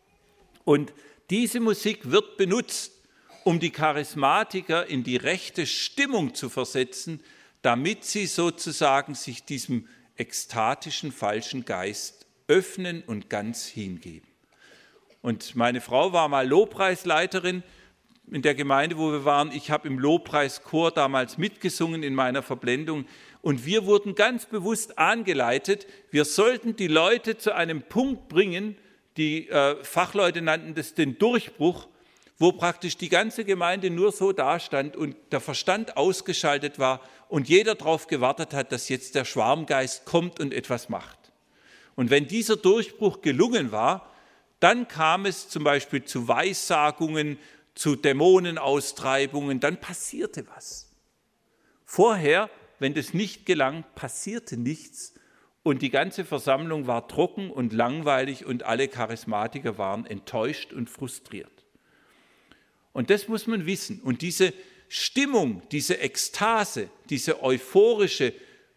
Und diese Musik wird benutzt, um die Charismatiker in die rechte Stimmung zu versetzen, damit sie sozusagen sich diesem ekstatischen falschen Geist öffnen und ganz hingeben. Und meine Frau war mal Lobpreisleiterin in der Gemeinde, wo wir waren. Ich habe im Lobpreischor damals mitgesungen in meiner Verblendung. Und wir wurden ganz bewusst angeleitet, wir sollten die Leute zu einem Punkt bringen, die äh, Fachleute nannten das den Durchbruch, wo praktisch die ganze Gemeinde nur so dastand und der Verstand ausgeschaltet war und jeder darauf gewartet hat, dass jetzt der Schwarmgeist kommt und etwas macht. Und wenn dieser Durchbruch gelungen war, dann kam es zum Beispiel zu Weissagungen, zu Dämonenaustreibungen, dann passierte was. Vorher, wenn das nicht gelang, passierte nichts und die ganze Versammlung war trocken und langweilig und alle Charismatiker waren enttäuscht und frustriert. Und das muss man wissen. Und diese Stimmung, diese Ekstase, diese euphorische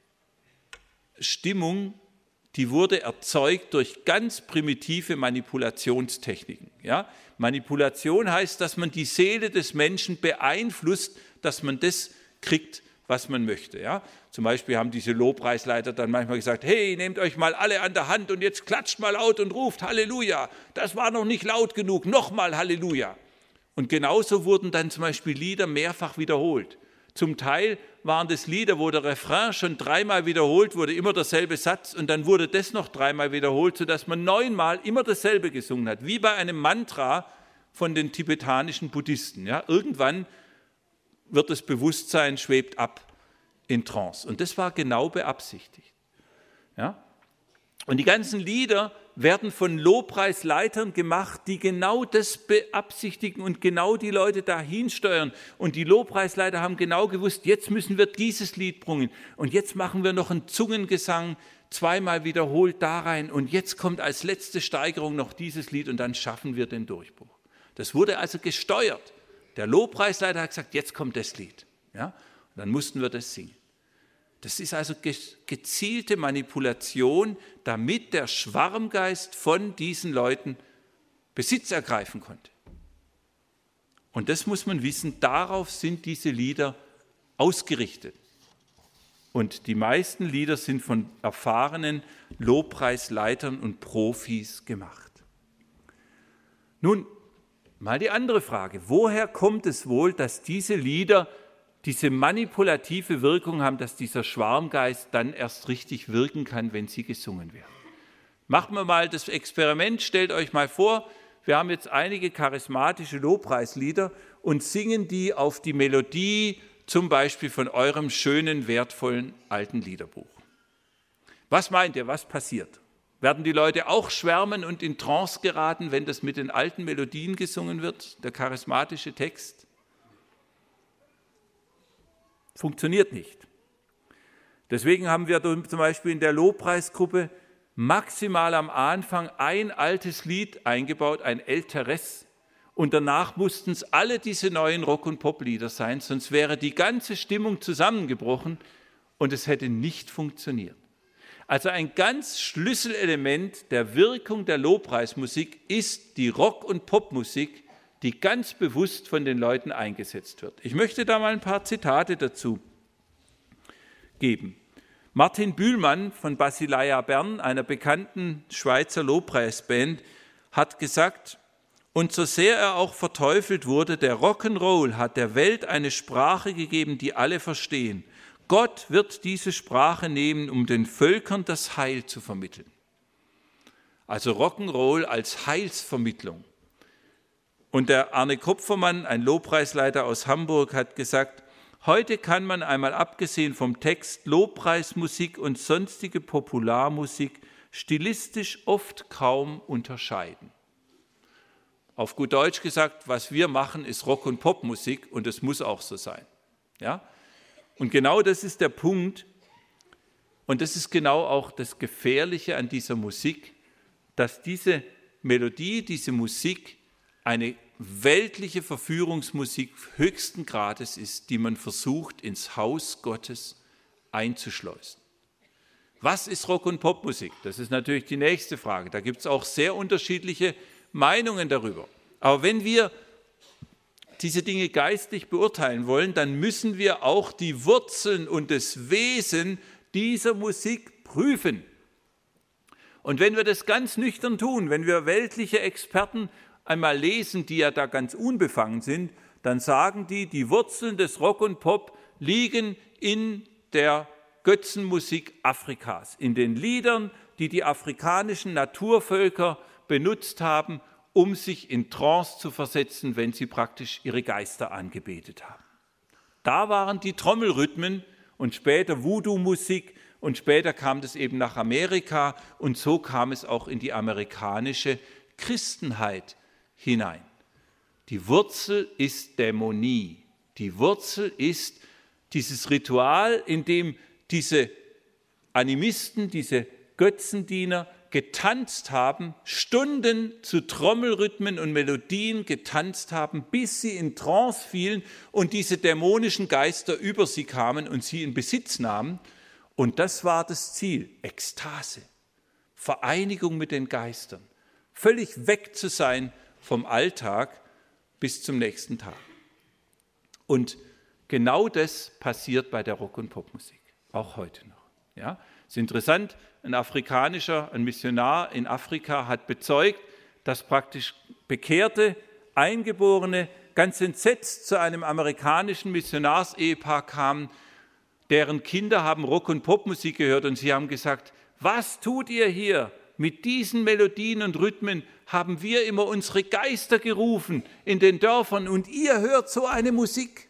Stimmung, die wurde erzeugt durch ganz primitive Manipulationstechniken. Ja? Manipulation heißt, dass man die Seele des Menschen beeinflusst, dass man das kriegt, was man möchte. Ja? Zum Beispiel haben diese Lobpreisleiter dann manchmal gesagt, hey, nehmt euch mal alle an der Hand und jetzt klatscht mal laut und ruft Halleluja. Das war noch nicht laut genug, nochmal Halleluja. Und genauso wurden dann zum Beispiel Lieder mehrfach wiederholt. Zum Teil waren das Lieder, wo der Refrain schon dreimal wiederholt wurde, immer derselbe Satz, und dann wurde das noch dreimal wiederholt, sodass man neunmal immer dasselbe gesungen hat, wie bei einem Mantra von den tibetanischen Buddhisten. Ja, irgendwann wird das Bewusstsein, schwebt ab in Trance. Und das war genau beabsichtigt. Ja? Und die ganzen Lieder werden von Lobpreisleitern gemacht, die genau das beabsichtigen und genau die Leute dahin steuern. Und die Lobpreisleiter haben genau gewusst, jetzt müssen wir dieses Lied bringen und jetzt machen wir noch einen Zungengesang, zweimal wiederholt da rein und jetzt kommt als letzte Steigerung noch dieses Lied und dann schaffen wir den Durchbruch. Das wurde also gesteuert. Der Lobpreisleiter hat gesagt, jetzt kommt das Lied. Ja? Und dann mussten wir das singen. Das ist also gezielte Manipulation, damit der Schwarmgeist von diesen Leuten Besitz ergreifen konnte. Und das muss man wissen, darauf sind diese Lieder ausgerichtet. Und die meisten Lieder sind von erfahrenen Lobpreisleitern und Profis gemacht. Nun, mal die andere Frage. Woher kommt es wohl, dass diese Lieder diese manipulative Wirkung haben, dass dieser Schwarmgeist dann erst richtig wirken kann, wenn sie gesungen werden? Machen wir mal das Experiment, stellt euch mal vor, wir haben jetzt einige charismatische Lobpreislieder und singen die auf die Melodie, zum Beispiel von eurem schönen, wertvollen alten Liederbuch. Was meint ihr, was passiert? Werden die Leute auch schwärmen und in Trance geraten, wenn das mit den alten Melodien gesungen wird, der charismatische Text? Funktioniert nicht. Deswegen haben wir zum Beispiel in der Lobpreisgruppe maximal am Anfang ein altes Lied eingebaut, ein älteres. Und danach mussten es alle diese neuen Rock- und Poplieder sein, sonst wäre die ganze Stimmung zusammengebrochen und es hätte nicht funktioniert. Also ein ganz Schlüsselelement der Wirkung der Lobpreismusik ist die Rock- und Popmusik, die ganz bewusst von den Leuten eingesetzt wird. Ich möchte da mal ein paar Zitate dazu geben. Martin Bühlmann von Basileia Bern, einer bekannten Schweizer Lobpreisband, hat gesagt, und so sehr er auch verteufelt wurde, der Rock'n'Roll hat der Welt eine Sprache gegeben, die alle verstehen. Gott wird diese Sprache nehmen, um den Völkern das Heil zu vermitteln. Also Rock'n'Roll als Heilsvermittlung. Und der Arne Kupfermann, ein Lobpreisleiter aus Hamburg, hat gesagt, heute kann man einmal abgesehen vom Text Lobpreismusik und sonstige Popularmusik stilistisch oft kaum unterscheiden. Auf gut Deutsch gesagt, was wir machen, ist Rock- und Popmusik und es muss auch so sein. Ja? Und genau das ist der Punkt und das ist genau auch das Gefährliche an dieser Musik, dass diese Melodie, diese Musik eine weltliche Verführungsmusik höchsten Grades ist, die man versucht, ins Haus Gottes einzuschleusen. Was ist Rock- und Popmusik? Das ist natürlich die nächste Frage. Da gibt es auch sehr unterschiedliche Meinungen darüber. Aber wenn wir diese Dinge geistlich beurteilen wollen, dann müssen wir auch die Wurzeln und das Wesen dieser Musik prüfen. Und wenn wir das ganz nüchtern tun, wenn wir weltliche Experten einmal lesen, die ja da ganz unbefangen sind, dann sagen die, die Wurzeln des Rock und Pop liegen in der Götzenmusik Afrikas, in den Liedern, die die afrikanischen Naturvölker benutzt haben, um sich in Trance zu versetzen, wenn sie praktisch ihre Geister angebetet haben. Da waren die Trommelrhythmen und später Voodoo-Musik und später kam das eben nach Amerika und so kam es auch in die amerikanische Christenheit hinein. Die Wurzel ist Dämonie. Die Wurzel ist dieses Ritual, in dem diese Animisten, diese Götzendiener getanzt haben, Stunden zu Trommelrhythmen und Melodien getanzt haben, bis sie in Trance fielen und diese dämonischen Geister über sie kamen und sie in Besitz nahmen. Und das war das Ziel, Ekstase, Vereinigung mit den Geistern, völlig weg zu sein vom Alltag bis zum nächsten Tag. Und genau das passiert bei der Rock- und Popmusik, auch heute noch. Ja, es ist interessant, ein afrikanischer, ein Missionar in Afrika hat bezeugt, dass praktisch bekehrte, Eingeborene ganz entsetzt zu einem amerikanischen Missionarsehepaar kamen, deren Kinder haben Rock- und Popmusik gehört und sie haben gesagt, was tut ihr hier? Mit diesen Melodien und Rhythmen haben wir immer unsere Geister gerufen in den Dörfern und ihr hört so eine Musik.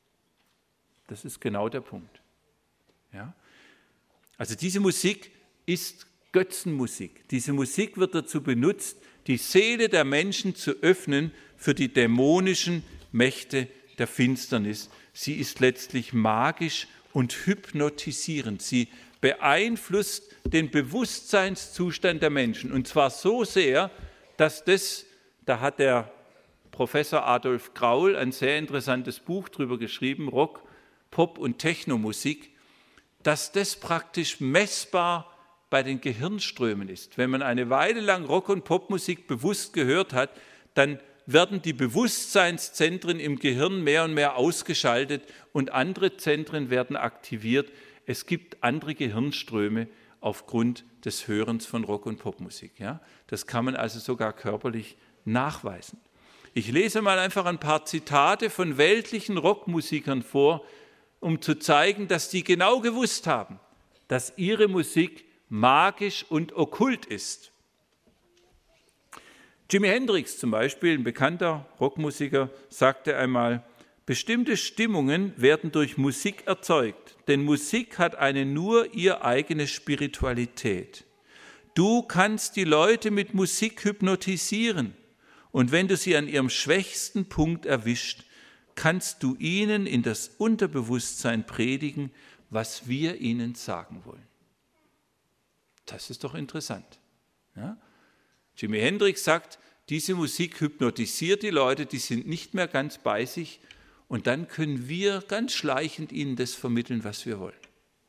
Das ist genau der Punkt. Ja? Also diese Musik ist Götzenmusik. Diese Musik wird dazu benutzt, die Seele der Menschen zu öffnen für die dämonischen Mächte der Finsternis. Sie ist letztlich magisch und hypnotisierend. Sie beeinflusst den Bewusstseinszustand der Menschen. Und zwar so sehr, dass das, da hat der Professor Adolf Graul ein sehr interessantes Buch drüber geschrieben, Rock, Pop und Technomusik, dass das praktisch messbar bei den Gehirnströmen ist. Wenn man eine Weile lang Rock- und Popmusik bewusst gehört hat, dann werden die Bewusstseinszentren im Gehirn mehr und mehr ausgeschaltet und andere Zentren werden aktiviert. Es gibt andere Gehirnströme aufgrund des Hörens von Rock- und Popmusik. Ja? Das kann man also sogar körperlich nachweisen. Ich lese mal einfach ein paar Zitate von weltlichen Rockmusikern vor, um zu zeigen, dass die genau gewusst haben, dass ihre Musik magisch und okkult ist. Jimi Hendrix zum Beispiel, ein bekannter Rockmusiker, sagte einmal, bestimmte Stimmungen werden durch Musik erzeugt, denn Musik hat eine nur ihr eigene Spiritualität. Du kannst die Leute mit Musik hypnotisieren und wenn du sie an ihrem schwächsten Punkt erwischt, kannst du ihnen in das Unterbewusstsein predigen, was wir ihnen sagen wollen. Das ist doch interessant. Ja? Jimi Hendrix sagt, diese Musik hypnotisiert die Leute, die sind nicht mehr ganz bei sich und dann können wir ganz schleichend ihnen das vermitteln, was wir wollen.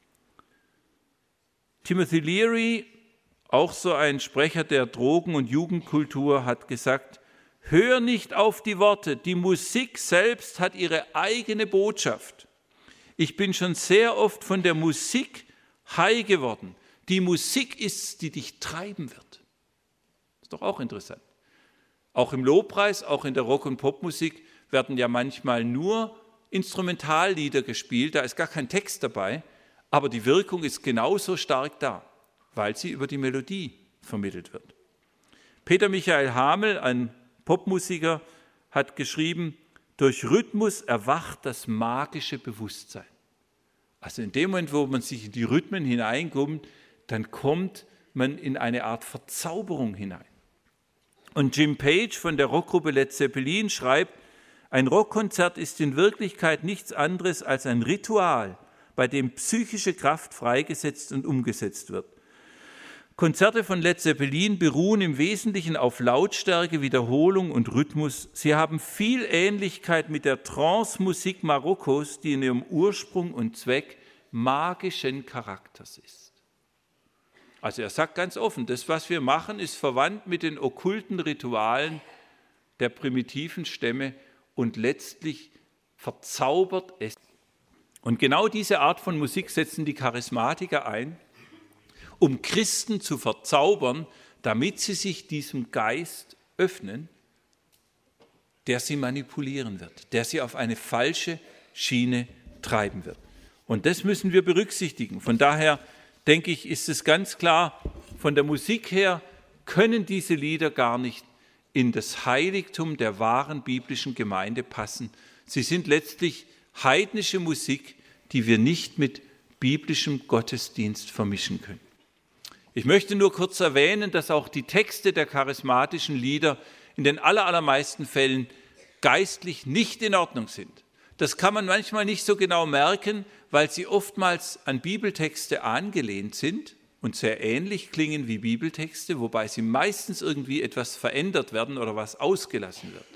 Timothy Leary, auch so ein Sprecher der Drogen- und Jugendkultur, hat gesagt, hör nicht auf die Worte, die Musik selbst hat ihre eigene Botschaft. Ich bin schon sehr oft von der Musik high geworden. Die Musik ist, die dich treiben wird. Ist doch auch interessant. Auch im Lobpreis, auch in der Rock- und Popmusik werden ja manchmal nur Instrumentallieder gespielt, da ist gar kein Text dabei, aber die Wirkung ist genauso stark da, weil sie über die Melodie vermittelt wird. Peter Michael Hamel, ein Popmusiker, hat geschrieben, durch Rhythmus erwacht das magische Bewusstsein. Also in dem Moment, wo man sich in die Rhythmen hineinkommt, dann kommt man in eine Art Verzauberung hinein. Und Jim Page von der Rockgruppe Led Zeppelin schreibt, ein Rockkonzert ist in Wirklichkeit nichts anderes als ein Ritual, bei dem psychische Kraft freigesetzt und umgesetzt wird. Konzerte von Led Zeppelin beruhen im Wesentlichen auf Lautstärke, Wiederholung und Rhythmus. Sie haben viel Ähnlichkeit mit der Trance-Musik Marokkos, die in ihrem Ursprung und Zweck magischen Charakters ist. Also er sagt ganz offen, das, was wir machen, ist verwandt mit den okkulten Ritualen der primitiven Stämme und letztlich verzaubert es. Und genau diese Art von Musik setzen die Charismatiker ein, um Christen zu verzaubern, damit sie sich diesem Geist öffnen, der sie manipulieren wird, der sie auf eine falsche Schiene treiben wird. Und das müssen wir berücksichtigen. Von daher denke ich, ist es ganz klar, von der Musik her können diese Lieder gar nicht in das Heiligtum der wahren biblischen Gemeinde passen. Sie sind letztlich heidnische Musik, die wir nicht mit biblischem Gottesdienst vermischen können. Ich möchte nur kurz erwähnen, dass auch die Texte der charismatischen Lieder in den allermeisten Fällen geistlich nicht in Ordnung sind. Das kann man manchmal nicht so genau merken, weil sie oftmals an Bibeltexte angelehnt sind und sehr ähnlich klingen wie Bibeltexte, wobei sie meistens irgendwie etwas verändert werden oder was ausgelassen wird.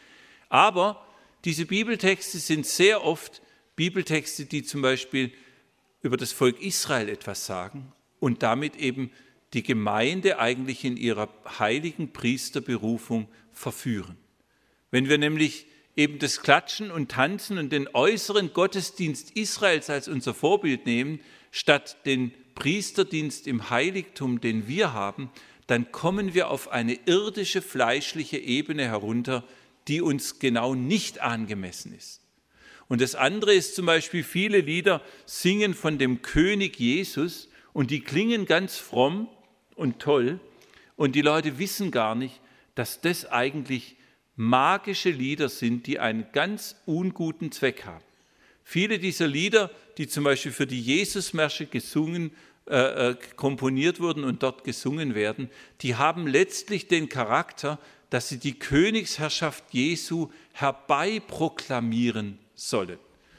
Aber diese Bibeltexte sind sehr oft Bibeltexte, die zum Beispiel über das Volk Israel etwas sagen und damit eben die Gemeinde eigentlich in ihrer heiligen Priesterberufung verführen. Wenn wir nämlich eben das Klatschen und Tanzen und den äußeren Gottesdienst Israels als unser Vorbild nehmen, statt den Priesterdienst im Heiligtum, den wir haben, dann kommen wir auf eine irdische, fleischliche Ebene herunter, die uns genau nicht angemessen ist. Und das andere ist zum Beispiel, viele Lieder singen von dem König Jesus und die klingen ganz fromm und toll und die Leute wissen gar nicht, dass das eigentlich magische Lieder sind, die einen ganz unguten Zweck haben. Viele dieser Lieder, die zum Beispiel für die Jesusmärsche gesungen, äh, komponiert wurden und dort gesungen werden, die haben letztlich den Charakter, dass sie die Königsherrschaft Jesu herbeiproklamieren sollen.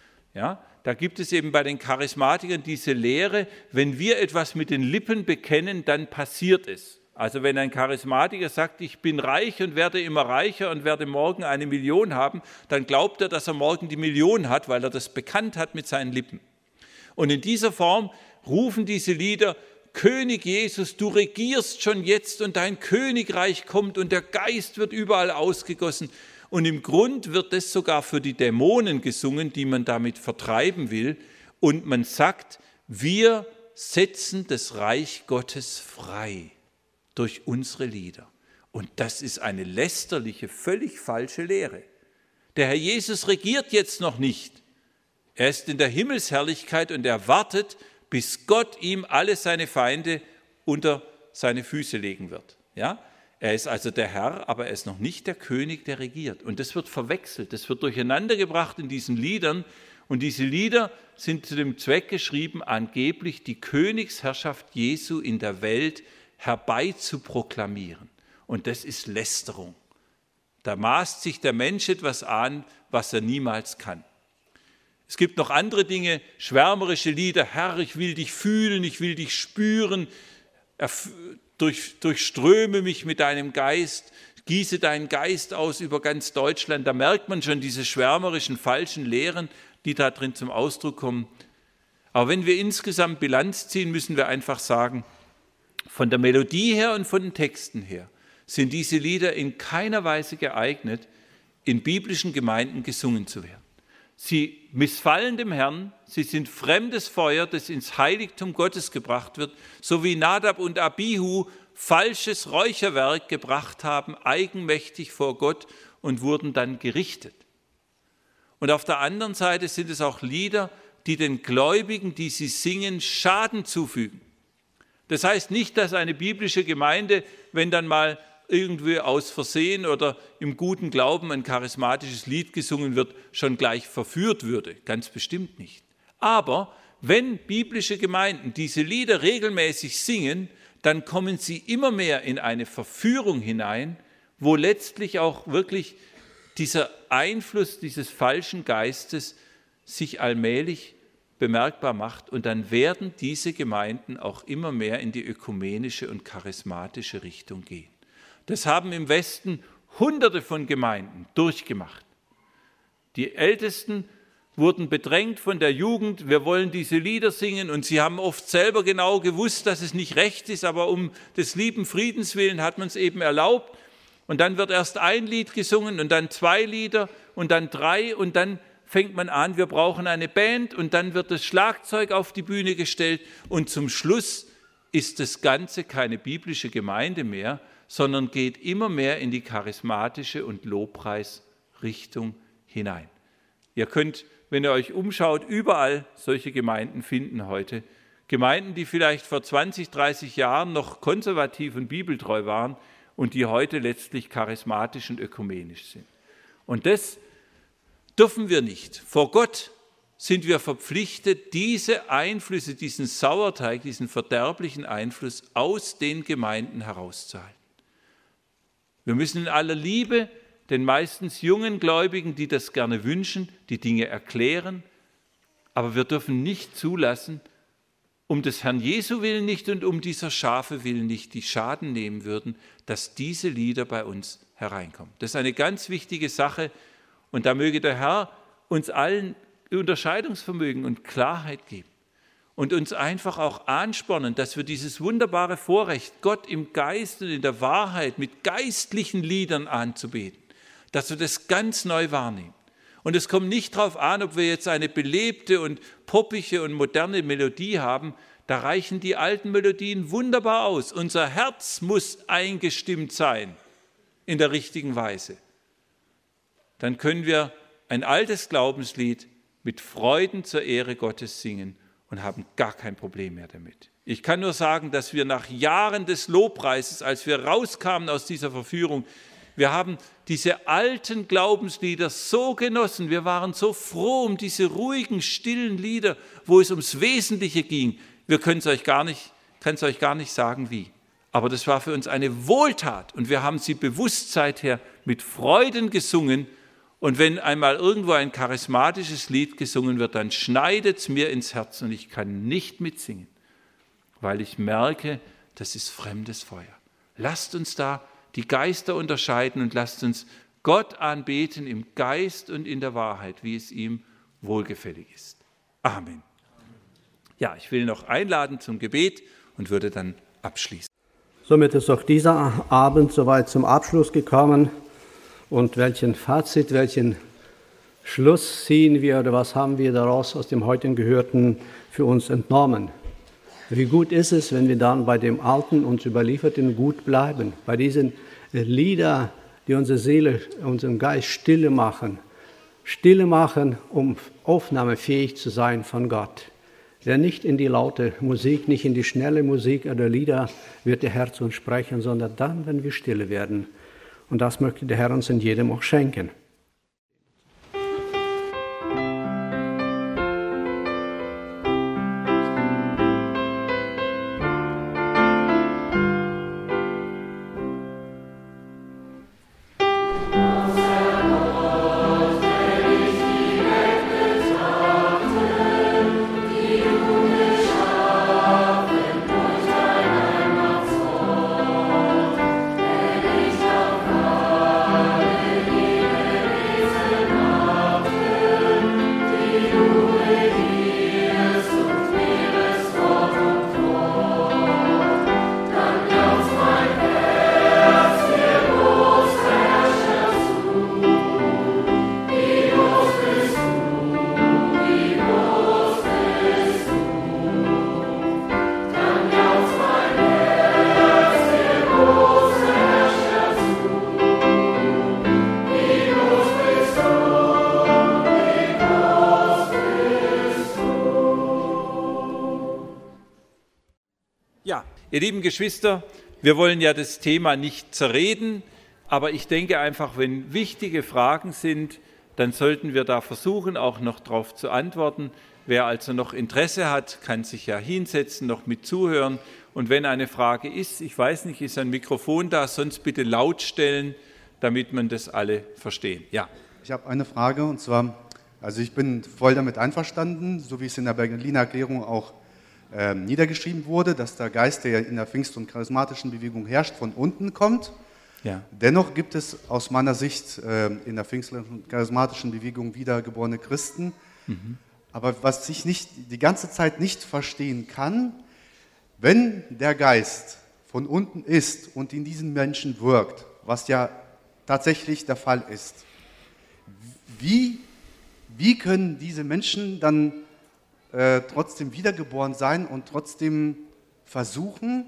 Ja, da gibt es eben bei den Charismatikern diese Lehre, wenn wir etwas mit den Lippen bekennen, dann passiert es. Also wenn ein Charismatiker sagt, ich bin reich und werde immer reicher und werde morgen eine Million haben, dann glaubt er, dass er morgen die Million hat, weil er das bekannt hat mit seinen Lippen. Und in dieser Form rufen diese Lieder, König Jesus, du regierst schon jetzt und dein Königreich kommt und der Geist wird überall ausgegossen. Und im Grund wird das sogar für die Dämonen gesungen, die man damit vertreiben will. Und man sagt, wir setzen das Reich Gottes frei durch unsere Lieder. Und das ist eine lästerliche, völlig falsche Lehre. Der Herr Jesus regiert jetzt noch nicht. Er ist in der Himmelsherrlichkeit und er wartet, bis Gott ihm alle seine Feinde unter seine Füße legen wird. Ja? Er ist also der Herr, aber er ist noch nicht der König, der regiert. Und das wird verwechselt, das wird durcheinandergebracht in diesen Liedern. Und diese Lieder sind zu dem Zweck geschrieben, angeblich die Königsherrschaft Jesu in der Welt herbei zu proklamieren. Und das ist Lästerung. Da maßt sich der Mensch etwas an, was er niemals kann. Es gibt noch andere Dinge, schwärmerische Lieder. Herr, ich will dich fühlen, ich will dich spüren. durch, durchströme mich mit deinem Geist, gieße deinen Geist aus über ganz Deutschland. Da merkt man schon diese schwärmerischen, falschen Lehren, die da drin zum Ausdruck kommen. Aber wenn wir insgesamt Bilanz ziehen, müssen wir einfach sagen, von der Melodie her und von den Texten her sind diese Lieder in keiner Weise geeignet, in biblischen Gemeinden gesungen zu werden. Sie missfallen dem Herrn, sie sind fremdes Feuer, das ins Heiligtum Gottes gebracht wird, so wie Nadab und Abihu falsches Räucherwerk gebracht haben, eigenmächtig vor Gott und wurden dann gerichtet. Und auf der anderen Seite sind es auch Lieder, die den Gläubigen, die sie singen, Schaden zufügen. Das heißt nicht, dass eine biblische Gemeinde, wenn dann mal irgendwie aus Versehen oder im guten Glauben ein charismatisches Lied gesungen wird, schon gleich verführt würde. Ganz bestimmt nicht. Aber wenn biblische Gemeinden diese Lieder regelmäßig singen, dann kommen sie immer mehr in eine Verführung hinein, wo letztlich auch wirklich dieser Einfluss dieses falschen Geistes sich allmählich bemerkbar macht. Und dann werden diese Gemeinden auch immer mehr in die ökumenische und charismatische Richtung gehen. Das haben im Westen Hunderte von Gemeinden durchgemacht. Die Ältesten wurden bedrängt von der Jugend, wir wollen diese Lieder singen, und sie haben oft selber genau gewusst, dass es nicht recht ist, aber um des lieben Friedens willen hat man es eben erlaubt. Und dann wird erst ein Lied gesungen und dann zwei Lieder und dann drei und dann fängt man an, wir brauchen eine Band, und dann wird das Schlagzeug auf die Bühne gestellt und zum Schluss ist das Ganze keine biblische Gemeinde mehr, sondern geht immer mehr in die charismatische und Lobpreisrichtung hinein. Ihr könnt, wenn ihr euch umschaut, überall solche Gemeinden finden heute. Gemeinden, die vielleicht vor zwanzig, dreißig Jahren noch konservativ und bibeltreu waren und die heute letztlich charismatisch und ökumenisch sind. Und das dürfen wir nicht. Vor Gott sind wir verpflichtet, diese Einflüsse, diesen Sauerteig, diesen verderblichen Einfluss aus den Gemeinden herauszuhalten. Wir müssen in aller Liebe den meistens jungen Gläubigen, die das gerne wünschen, die Dinge erklären, aber wir dürfen nicht zulassen, um des Herrn Jesu willen nicht und um dieser Schafe willen nicht, die Schaden nehmen würden, dass diese Lieder bei uns hereinkommen. Das ist eine ganz wichtige Sache, und da möge der Herr uns allen Unterscheidungsvermögen und Klarheit geben und uns einfach auch anspornen, dass wir dieses wunderbare Vorrecht, Gott im Geist und in der Wahrheit mit geistlichen Liedern anzubeten, dass wir das ganz neu wahrnehmen. Und es kommt nicht darauf an, ob wir jetzt eine belebte und poppige und moderne Melodie haben. Da reichen die alten Melodien wunderbar aus. Unser Herz muss eingestimmt sein in der richtigen Weise. Dann können wir ein altes Glaubenslied mit Freuden zur Ehre Gottes singen und haben gar kein Problem mehr damit. Ich kann nur sagen, dass wir nach Jahren des Lobpreises, als wir rauskamen aus dieser Verführung, wir haben diese alten Glaubenslieder so genossen. Wir waren so froh um diese ruhigen, stillen Lieder, wo es ums Wesentliche ging. Wir können es euch gar nicht, können es euch gar nicht sagen, wie. Aber das war für uns eine Wohltat und wir haben sie bewusst seither mit Freuden gesungen. Und wenn einmal irgendwo ein charismatisches Lied gesungen wird, dann schneidet es mir ins Herz und ich kann nicht mitsingen, weil ich merke, das ist fremdes Feuer. Lasst uns da die Geister unterscheiden und lasst uns Gott anbeten im Geist und in der Wahrheit, wie es ihm wohlgefällig ist. Amen. Ja, ich will noch einladen zum Gebet und würde dann abschließen. Somit ist auch dieser Abend soweit zum Abschluss gekommen. Und welchen Fazit, welchen Schluss ziehen wir oder was haben wir daraus aus dem heutigen Gehörten für uns entnommen? Wie gut ist es, wenn wir dann bei dem Alten, uns Überlieferten gut bleiben, bei diesen Liedern, die unsere Seele, unseren Geist stille machen, stille machen, um aufnahmefähig zu sein von Gott. Denn nicht in die laute Musik, nicht in die schnelle Musik oder Lieder wird der Herr zu uns sprechen, sondern dann, wenn wir stille werden. Und das möchte der Herr uns in jedem auch schenken. Die Jugend schaffen durch dein Heimat. Ihr lieben Geschwister, wir wollen ja das Thema nicht zerreden, aber ich denke einfach, wenn wichtige Fragen sind, dann sollten wir da versuchen, auch noch darauf zu antworten. Wer also noch Interesse hat, kann sich ja hinsetzen, noch mit zuhören. Und wenn eine Frage ist, ich weiß nicht, ist ein Mikrofon da, sonst bitte laut stellen, damit man das alle verstehen. Ja. Ich habe eine Frage, und zwar, also ich bin voll damit einverstanden, so wie es in der Berliner Erklärung auch äh, niedergeschrieben wurde, dass der Geist, der in der Pfingst- und charismatischen Bewegung herrscht, von unten kommt. Ja. Dennoch gibt es aus meiner Sicht äh, in der pfingstlichen und charismatischen Bewegung wiedergeborene Christen. Mhm. Aber was ich nicht, die ganze Zeit nicht verstehen kann, wenn der Geist von unten ist und in diesen Menschen wirkt, was ja tatsächlich der Fall ist, wie, wie können diese Menschen dann äh, trotzdem wiedergeboren sein und trotzdem versuchen,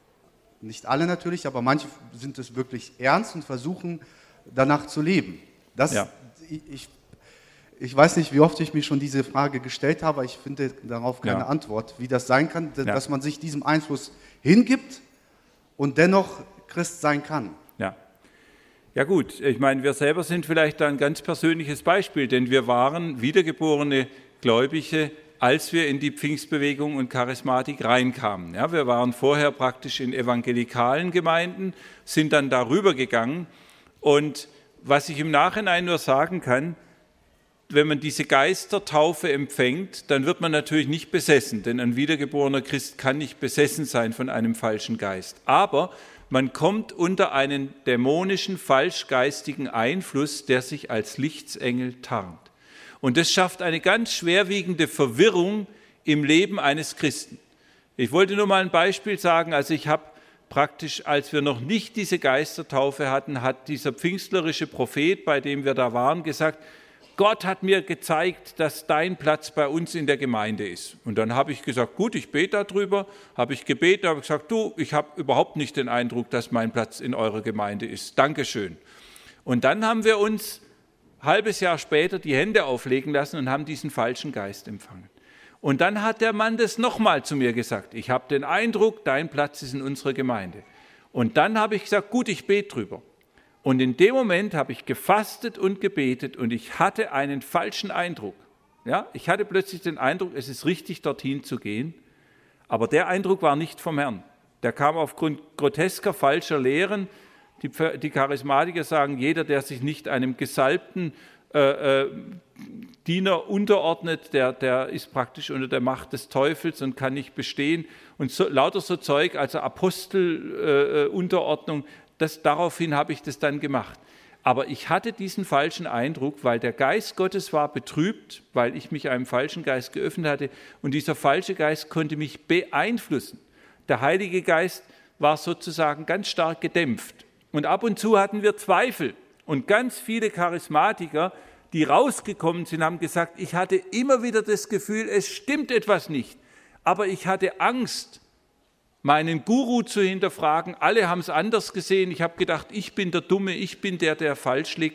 nicht alle natürlich, aber manche sind es wirklich ernst und versuchen, danach zu leben. Das, ja. ich, ich weiß nicht, wie oft ich mir schon diese Frage gestellt habe, aber ich finde darauf keine ja. Antwort, wie das sein kann, dass ja. man sich diesem Einfluss hingibt und dennoch Christ sein kann. Ja. Ja gut, ich meine, wir selber sind vielleicht da ein ganz persönliches Beispiel, denn wir waren wiedergeborene Gläubige, als wir in die Pfingstbewegung und Charismatik reinkamen. Ja, wir waren vorher praktisch in evangelikalen Gemeinden, sind dann darüber gegangen. Und was ich im Nachhinein nur sagen kann, wenn man diese Geistertaufe empfängt, dann wird man natürlich nicht besessen, denn ein wiedergeborener Christ kann nicht besessen sein von einem falschen Geist. Aber man kommt unter einen dämonischen, falschgeistigen Einfluss, der sich als Lichtsengel tarnt. Und das schafft eine ganz schwerwiegende Verwirrung im Leben eines Christen. Ich wollte nur mal ein Beispiel sagen. Also ich habe praktisch, als wir noch nicht diese Geistertaufe hatten, hat dieser pfingstlerische Prophet, bei dem wir da waren, gesagt, Gott hat mir gezeigt, dass dein Platz bei uns in der Gemeinde ist. Und dann habe ich gesagt, gut, ich bete darüber, habe ich gebetet, habe gesagt, du, ich habe überhaupt nicht den Eindruck, dass mein Platz in eurer Gemeinde ist. Dankeschön. Und dann haben wir uns ein halbes Jahr später die Hände auflegen lassen und haben diesen falschen Geist empfangen. Und dann hat der Mann das nochmal zu mir gesagt. Ich habe den Eindruck, dein Platz ist in unserer Gemeinde. Und dann habe ich gesagt, gut, ich bete drüber. Und in dem Moment habe ich gefastet und gebetet und ich hatte einen falschen Eindruck. Ja, ich hatte plötzlich den Eindruck, es ist richtig, dorthin zu gehen. Aber der Eindruck war nicht vom Herrn. Der kam aufgrund grotesker, falscher Lehren. Die, die Charismatiker sagen, jeder, der sich nicht einem gesalbten äh, äh, Diener unterordnet, der, der ist praktisch unter der Macht des Teufels und kann nicht bestehen. Und so, lauter so Zeug, also Apostelunterordnung, äh, das, daraufhin habe ich das dann gemacht. Aber ich hatte diesen falschen Eindruck, weil der Geist Gottes war betrübt, weil ich mich einem falschen Geist geöffnet hatte. Und dieser falsche Geist konnte mich beeinflussen. Der Heilige Geist war sozusagen ganz stark gedämpft. Und ab und zu hatten wir Zweifel. Und ganz viele Charismatiker, die rausgekommen sind, haben gesagt, ich hatte immer wieder das Gefühl, es stimmt etwas nicht. Aber ich hatte Angst, meinen Guru zu hinterfragen. Alle haben es anders gesehen. Ich habe gedacht, ich bin der Dumme, ich bin der, der falsch liegt.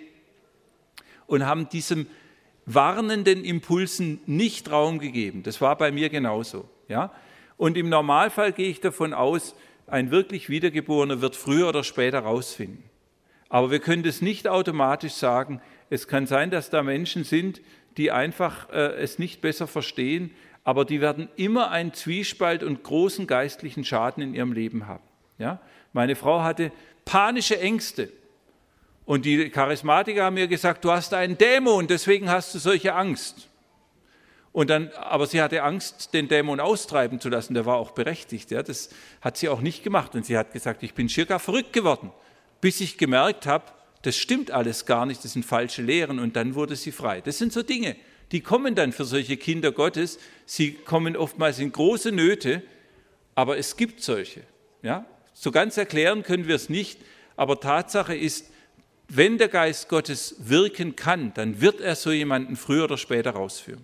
Und haben diesem warnenden Impulsen nicht Raum gegeben. Das war bei mir genauso. Ja? Und im Normalfall gehe ich davon aus, ein wirklich Wiedergeborener wird früher oder später rausfinden. Aber wir können das nicht automatisch sagen. Es kann sein, dass da Menschen sind, die einfach äh, es nicht besser verstehen, aber die werden immer einen Zwiespalt und großen geistlichen Schaden in ihrem Leben haben. Ja? Meine Frau hatte panische Ängste und die Charismatiker haben mir gesagt, du hast einen Dämon, deswegen hast du solche Angst. Und dann, aber sie hatte Angst, den Dämon austreiben zu lassen, der war auch berechtigt. Ja? Das hat sie auch nicht gemacht und sie hat gesagt, ich bin schier gar verrückt geworden, bis ich gemerkt habe, das stimmt alles gar nicht, das sind falsche Lehren und dann wurde sie frei. Das sind so Dinge, die kommen dann für solche Kinder Gottes, sie kommen oftmals in große Nöte, aber es gibt solche. Ja? So ganz erklären können wir es nicht, aber Tatsache ist, wenn der Geist Gottes wirken kann, dann wird er so jemanden früher oder später rausführen.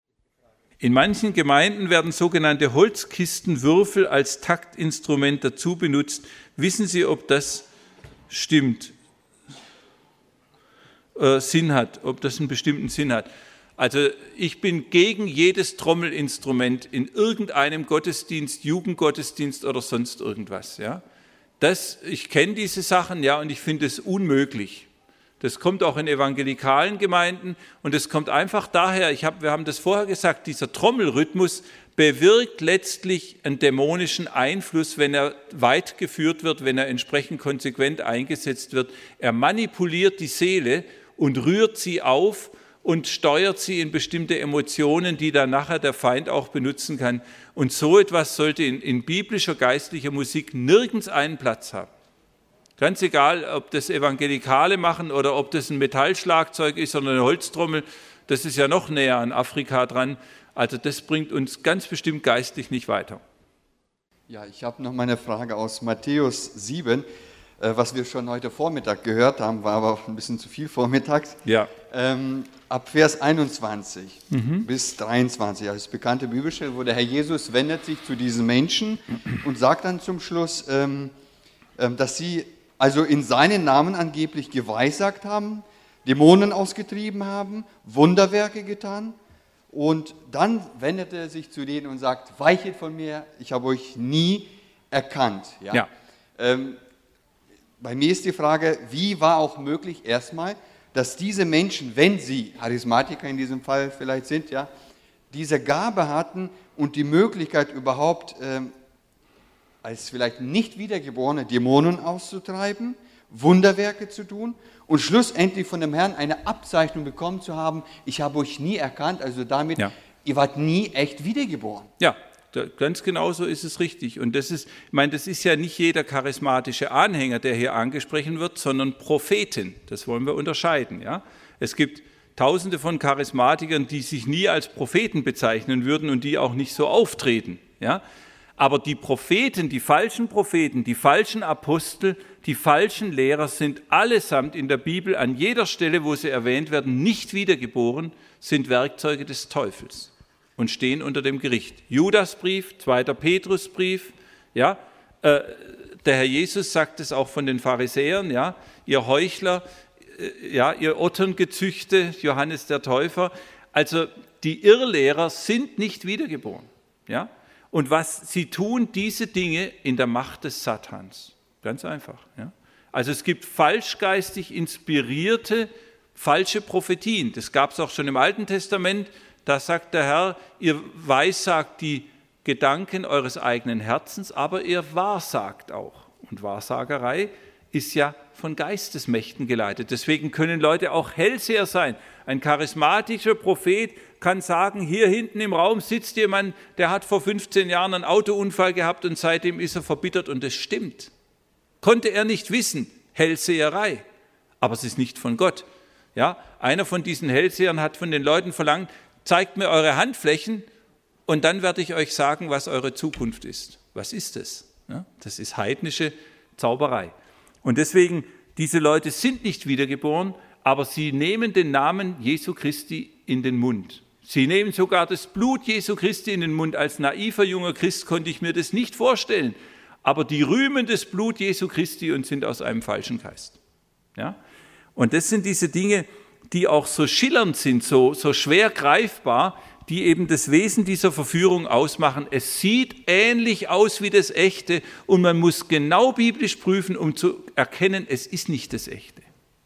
In manchen Gemeinden werden sogenannte Holzkistenwürfel als Taktinstrument dazu benutzt. Wissen Sie, ob das stimmt, äh, Sinn hat, ob das einen bestimmten Sinn hat? Also ich bin gegen jedes Trommelinstrument in irgendeinem Gottesdienst, Jugendgottesdienst oder sonst irgendwas. Ja? Das, ich kenne diese Sachen, ja, und ich finde es unmöglich. Das kommt auch in evangelikalen Gemeinden und es kommt einfach daher, ich hab, wir haben das vorher gesagt, dieser Trommelrhythmus bewirkt letztlich einen dämonischen Einfluss, wenn er weit geführt wird, wenn er entsprechend konsequent eingesetzt wird. Er manipuliert die Seele und rührt sie auf und steuert sie in bestimmte Emotionen, die dann nachher der Feind auch benutzen kann. Und so etwas sollte in, in biblischer, geistlicher Musik nirgends einen Platz haben. Ganz egal, ob das Evangelikale machen oder ob das ein Metallschlagzeug ist oder eine Holztrommel, das ist ja noch näher an Afrika dran. Also das bringt uns ganz bestimmt geistlich nicht weiter. Ja, ich habe noch mal eine Frage aus Matthäus sieben, äh, was wir schon heute Vormittag gehört haben, war aber auch ein bisschen zu viel vormittags. Ja. Ähm, ab Vers einundzwanzig mhm. bis dreiundzwanzig, also das bekannte Bibelstelle, wo der Herr Jesus wendet sich zu diesen Menschen und sagt dann zum Schluss, ähm, ähm, dass sie also in seinen Namen angeblich geweissagt haben, Dämonen ausgetrieben haben, Wunderwerke getan. Und dann wendet er sich zu denen und sagt, weichet von mir, ich habe euch nie erkannt. Ja? Ja. Ähm, bei mir ist die Frage, wie war auch möglich erstmal, dass diese Menschen, wenn sie Charismatiker in diesem Fall vielleicht sind, ja, diese Gabe hatten und die Möglichkeit überhaupt, ähm, als vielleicht nicht wiedergeborene Dämonen auszutreiben, Wunderwerke zu tun und schlussendlich von dem Herrn eine Abzeichnung bekommen zu haben, ich habe euch nie erkannt, also damit, ja. ihr wart nie echt wiedergeboren. Ja, ganz genau so ist es richtig. Und das ist, ich meine, das ist ja nicht jeder charismatische Anhänger, der hier angesprochen wird, sondern Propheten. Das wollen wir unterscheiden. Ja? Es gibt Tausende von Charismatikern, die sich nie als Propheten bezeichnen würden und die auch nicht so auftreten. Ja? Aber die Propheten, die falschen Propheten, die falschen Apostel, die falschen Lehrer sind allesamt in der Bibel an jeder Stelle, wo sie erwähnt werden, nicht wiedergeboren, sind Werkzeuge des Teufels und stehen unter dem Gericht. Judasbrief, zweiter Petrusbrief, ja, äh, der Herr Jesus sagt es auch von den Pharisäern, ja, ihr Heuchler, äh, ja, ihr Otterngezüchte, Johannes der Täufer. Also die Irrlehrer sind nicht wiedergeboren, ja. Und was sie tun, diese Dinge in der Macht des Satans. Ganz einfach. Ja? Also es gibt falschgeistig inspirierte, falsche Prophetien. Das gab es auch schon im Alten Testament. Da sagt der Herr, ihr weissagt die Gedanken eures eigenen Herzens, aber ihr wahrsagt auch. Und Wahrsagerei ist ja von Geistesmächten geleitet. Deswegen können Leute auch Hellseher sein. Ein charismatischer Prophet kann sagen, hier hinten im Raum sitzt jemand, der hat vor fünfzehn Jahren einen Autounfall gehabt und seitdem ist er verbittert und das stimmt. Konnte er nicht wissen, Hellseherei, aber es ist nicht von Gott. Ja, einer von diesen Hellsehern hat von den Leuten verlangt, zeigt mir eure Handflächen und dann werde ich euch sagen, was eure Zukunft ist. Was ist das? Ja, das ist heidnische Zauberei. Und deswegen, diese Leute sind nicht wiedergeboren, aber sie nehmen den Namen Jesu Christi in den Mund. Sie nehmen sogar das Blut Jesu Christi in den Mund. Als naiver junger Christ konnte ich mir das nicht vorstellen. Aber die rühmen das Blut Jesu Christi und sind aus einem falschen Geist. Ja? Und das sind diese Dinge, die auch so schillernd sind, so, so schwer greifbar, die eben das Wesen dieser Verführung ausmachen. Es sieht ähnlich aus wie das Echte und man muss genau biblisch prüfen, um zu erkennen, es ist nicht das Echte.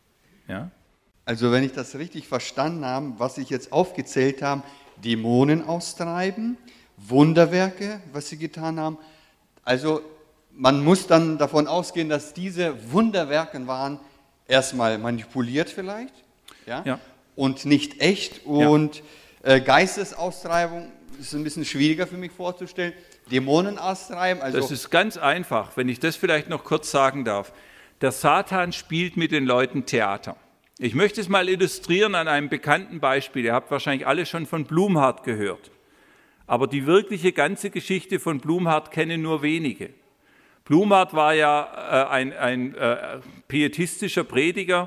Ja? Also wenn ich das richtig verstanden habe, was ich jetzt aufgezählt habe, Dämonen austreiben, Wunderwerke, was sie getan haben. Also man muss dann davon ausgehen, dass diese Wunderwerke waren erstmal manipuliert vielleicht, ja, ja. und nicht echt. Und ja. äh, Geistesaustreibung ist ein bisschen schwieriger für mich vorzustellen. Dämonen austreiben. Also das ist ganz einfach, wenn ich das vielleicht noch kurz sagen darf. Der Satan spielt mit den Leuten Theater. Ich möchte es mal illustrieren an einem bekannten Beispiel. Ihr habt wahrscheinlich alle schon von Blumhardt gehört. Aber die wirkliche ganze Geschichte von Blumhardt kennen nur wenige. Blumhardt war ja äh, ein, ein äh, pietistischer Prediger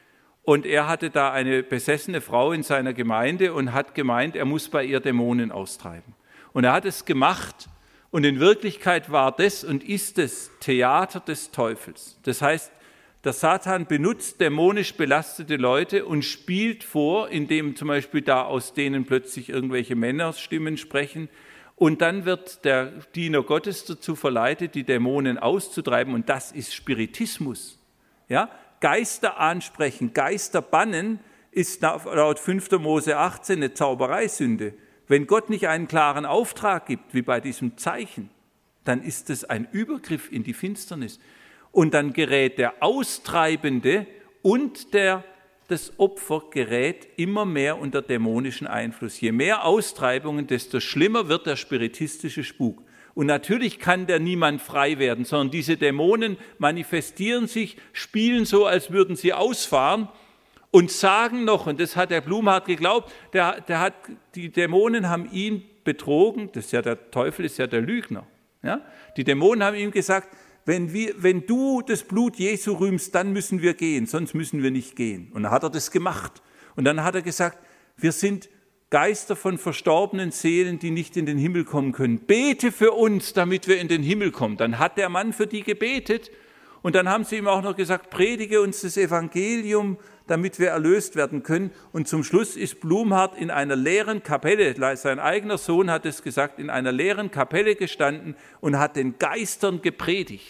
und er hatte da eine besessene Frau in seiner Gemeinde und hat gemeint, er muss bei ihr Dämonen austreiben. Und er hat es gemacht und in Wirklichkeit war das und ist es Theater des Teufels. Das heißt, Der Satan benutzt dämonisch belastete Leute und spielt vor, indem zum Beispiel da aus denen plötzlich irgendwelche Männerstimmen sprechen. Und dann wird der Diener Gottes dazu verleitet, die Dämonen auszutreiben. Und das ist Spiritismus. Ja? Geister ansprechen, Geister bannen ist laut fünfter Mose achtzehn eine Zaubereisünde. Wenn Gott nicht einen klaren Auftrag gibt, wie bei diesem Zeichen, dann ist es ein Übergriff in die Finsternis. Und dann gerät der Austreibende und der, das Opfer gerät immer mehr unter dämonischen Einfluss. Je mehr Austreibungen, desto schlimmer wird der spiritistische Spuk. Und natürlich kann der niemand frei werden, sondern diese Dämonen manifestieren sich, spielen so, als würden sie ausfahren und sagen noch, und das hat der Blumhardt geglaubt, der, der hat, die Dämonen haben ihn betrogen, das ist ja der Teufel, ist ja der Lügner. Ja? Die Dämonen haben ihm gesagt, Wenn, wir, wenn du das Blut Jesu rühmst, dann müssen wir gehen, sonst müssen wir nicht gehen. Und dann hat er das gemacht. Und dann hat er gesagt, wir sind Geister von verstorbenen Seelen, die nicht in den Himmel kommen können. Bete für uns, damit wir in den Himmel kommen. Dann hat der Mann für die gebetet. Und dann haben sie ihm auch noch gesagt, predige uns das Evangelium, damit wir erlöst werden können. Und zum Schluss ist Blumhardt in einer leeren Kapelle, sein eigener Sohn hat es gesagt, in einer leeren Kapelle gestanden und hat den Geistern gepredigt.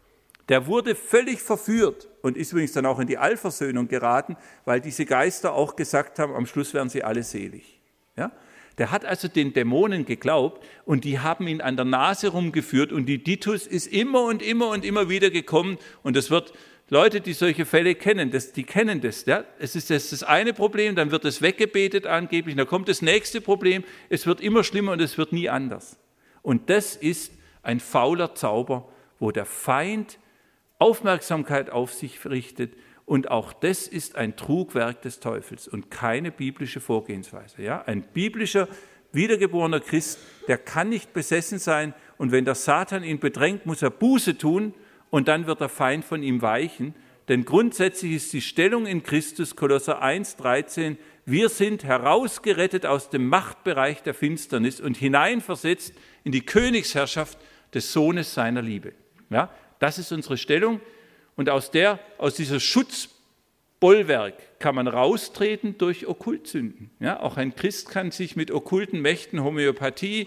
Der wurde völlig verführt und ist übrigens dann auch in die Allversöhnung geraten, weil diese Geister auch gesagt haben, am Schluss werden sie alle selig. Ja? Der hat also den Dämonen geglaubt und die haben ihn an der Nase rumgeführt und die Ditus ist immer und immer und immer wieder gekommen und das wird Leute, die solche Fälle kennen, das, die kennen das. Ja? Es ist das, das eine Problem, dann wird es weggebetet angeblich, dann kommt das nächste Problem, es wird immer schlimmer und es wird nie anders. Und das ist ein fauler Zauber, wo der Feind Aufmerksamkeit auf sich richtet und auch das ist ein Trugwerk des Teufels und keine biblische Vorgehensweise. Ja? Ein biblischer, wiedergeborener Christ, der kann nicht besessen sein und wenn der Satan ihn bedrängt, muss er Buße tun und dann wird der Feind von ihm weichen. Denn grundsätzlich ist die Stellung in Christus, Kolosser eins, dreizehn, wir sind herausgerettet aus dem Machtbereich der Finsternis und hineinversetzt in die Königsherrschaft des Sohnes seiner Liebe. Ja? Das ist unsere Stellung und aus, der, aus dieser Schutzbollwerk kann man raustreten durch Okkultsünden. Ja, auch ein Christ kann sich mit okkulten Mächten, Homöopathie,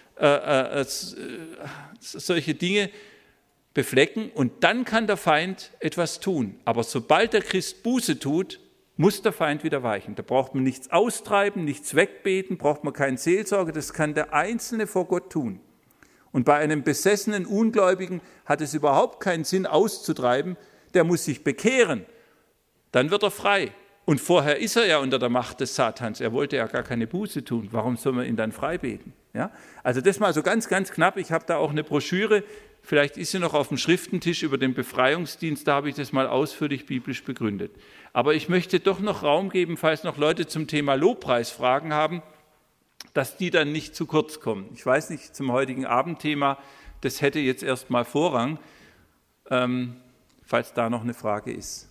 äh, äh, solche Dinge beflecken und dann kann der Feind etwas tun. Aber sobald der Christ Buße tut, muss der Feind wieder weichen. Da braucht man nichts austreiben, nichts wegbeten, braucht man keine Seelsorge, das kann der Einzelne vor Gott tun. Und bei einem besessenen Ungläubigen hat es überhaupt keinen Sinn auszutreiben, der muss sich bekehren, dann wird er frei. Und vorher ist er ja unter der Macht des Satans, er wollte ja gar keine Buße tun, warum soll man ihn dann frei beten? Ja? Also das mal so ganz, ganz knapp, ich habe da auch eine Broschüre, vielleicht ist sie noch auf dem Schriftentisch über den Befreiungsdienst, da habe ich das mal ausführlich biblisch begründet. Aber ich möchte doch noch Raum geben, falls noch Leute zum Thema Lobpreis Fragen haben, dass die dann nicht zu kurz kommen. Ich weiß nicht, zum heutigen Abendthema, das hätte jetzt erstmal Vorrang, ähm, falls da noch eine Frage ist.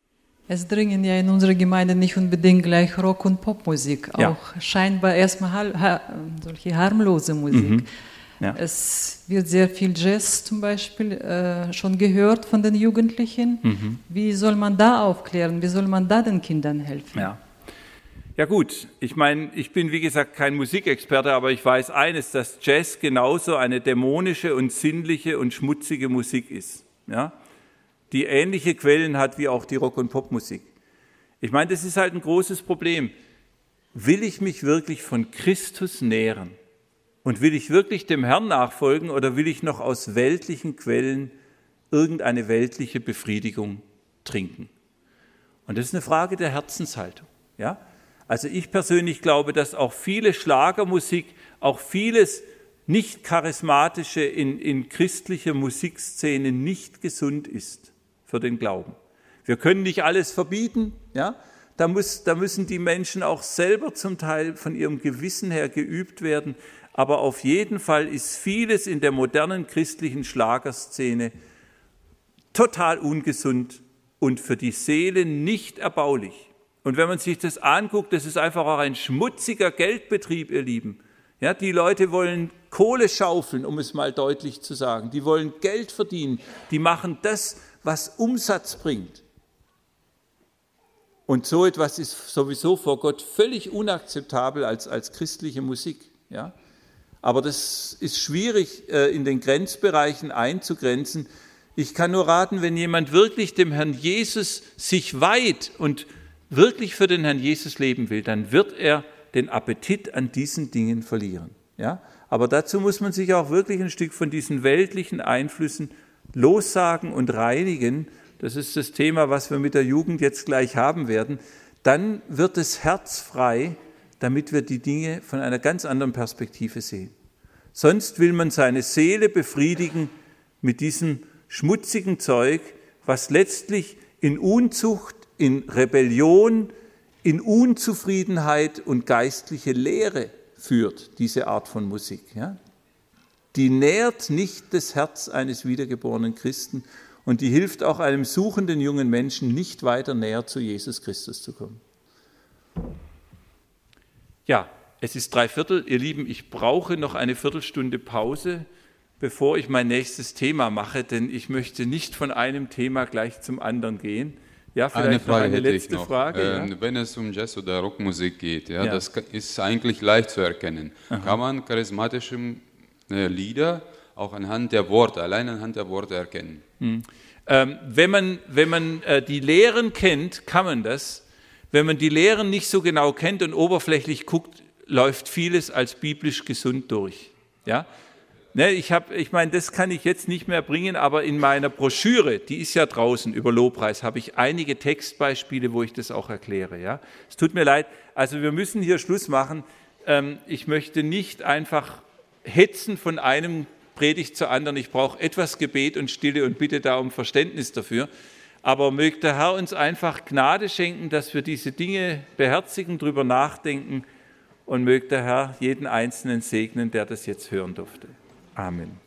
Es dringen ja in unserer Gemeinde nicht unbedingt gleich Rock- und Popmusik, auch Ja. scheinbar erstmal ha- solche harmlose Musik. Mhm. Ja. Es wird sehr viel Jazz zum Beispiel äh, schon gehört von den Jugendlichen. Mhm. Wie soll man da aufklären? Wie soll man da den Kindern helfen? Ja. Ja gut, ich meine, ich bin wie gesagt kein Musikexperte, aber ich weiß eines, dass Jazz genauso eine dämonische und sinnliche und schmutzige Musik ist, ja? Die ähnliche Quellen hat wie auch die Rock- und Popmusik. Ich meine, das ist halt ein großes Problem. Will ich mich wirklich von Christus nähren? Und will ich wirklich dem Herrn nachfolgen oder will ich noch aus weltlichen Quellen irgendeine weltliche Befriedigung trinken? Und das ist eine Frage der Herzenshaltung, ja? Also ich persönlich glaube, dass auch viele Schlagermusik, auch vieles nicht charismatische in, in christlicher Musikszene nicht gesund ist für den Glauben. Wir können nicht alles verbieten, ja? Da, muss, da müssen die Menschen auch selber zum Teil von ihrem Gewissen her geübt werden. Aber auf jeden Fall ist vieles in der modernen christlichen Schlagerszene total ungesund und für die Seele nicht erbaulich. Und wenn man sich das anguckt, das ist einfach auch ein schmutziger Geldbetrieb, ihr Lieben. Ja, die Leute wollen Kohle schaufeln, um es mal deutlich zu sagen. Die wollen Geld verdienen. Die machen das, was Umsatz bringt. Und so etwas ist sowieso vor Gott völlig unakzeptabel als, als christliche Musik. Ja? Aber das ist schwierig in den Grenzbereichen einzugrenzen. Ich kann nur raten, wenn jemand wirklich dem Herrn Jesus sich weiht und wirklich für den Herrn Jesus leben will, dann wird er den Appetit an diesen Dingen verlieren. Ja? Aber dazu muss man sich auch wirklich ein Stück von diesen weltlichen Einflüssen lossagen und reinigen. Das ist das Thema, was wir mit der Jugend jetzt gleich haben werden. Dann wird das Herz frei, damit wir die Dinge von einer ganz anderen Perspektive sehen. Sonst will man seine Seele befriedigen mit diesem schmutzigen Zeug, was letztlich in Unzucht, in Rebellion, in Unzufriedenheit und geistliche Leere führt, diese Art von Musik. Ja? Die nährt nicht das Herz eines wiedergeborenen Christen und die hilft auch einem suchenden jungen Menschen nicht weiter näher zu Jesus Christus zu kommen. Ja, es ist drei Viertel. Ihr Lieben, ich brauche noch eine Viertelstunde Pause, bevor ich mein nächstes Thema mache, denn ich möchte nicht von einem Thema gleich zum anderen gehen. Ja, vielleicht eine Frage noch eine hätte letzte ich noch. Frage. Ähm, ja? Wenn es um Jazz- oder Rockmusik geht, ja, Ja. das ist eigentlich leicht zu erkennen. Aha. Kann man charismatische äh, Lieder auch anhand der Worte, allein anhand der Worte erkennen? Hm. Ähm, wenn man, wenn man äh, die Lehren kennt, kann man das. Wenn man die Lehren nicht so genau kennt und oberflächlich guckt, läuft vieles als biblisch gesund durch. Ja? Ne, ich hab, ich meine, das kann ich jetzt nicht mehr bringen, aber in meiner Broschüre, die ist ja draußen über Lobpreis, habe ich einige Textbeispiele, wo ich das auch erkläre. Ja? Es tut mir leid, also wir müssen hier Schluss machen. Ähm, ich möchte nicht einfach hetzen von einem Predigt zur anderen. Ich brauche etwas Gebet und Stille und bitte da um Verständnis dafür. Aber möge der Herr uns einfach Gnade schenken, dass wir diese Dinge beherzigen, drüber nachdenken und möge der Herr jeden Einzelnen segnen, der das jetzt hören durfte. Amen.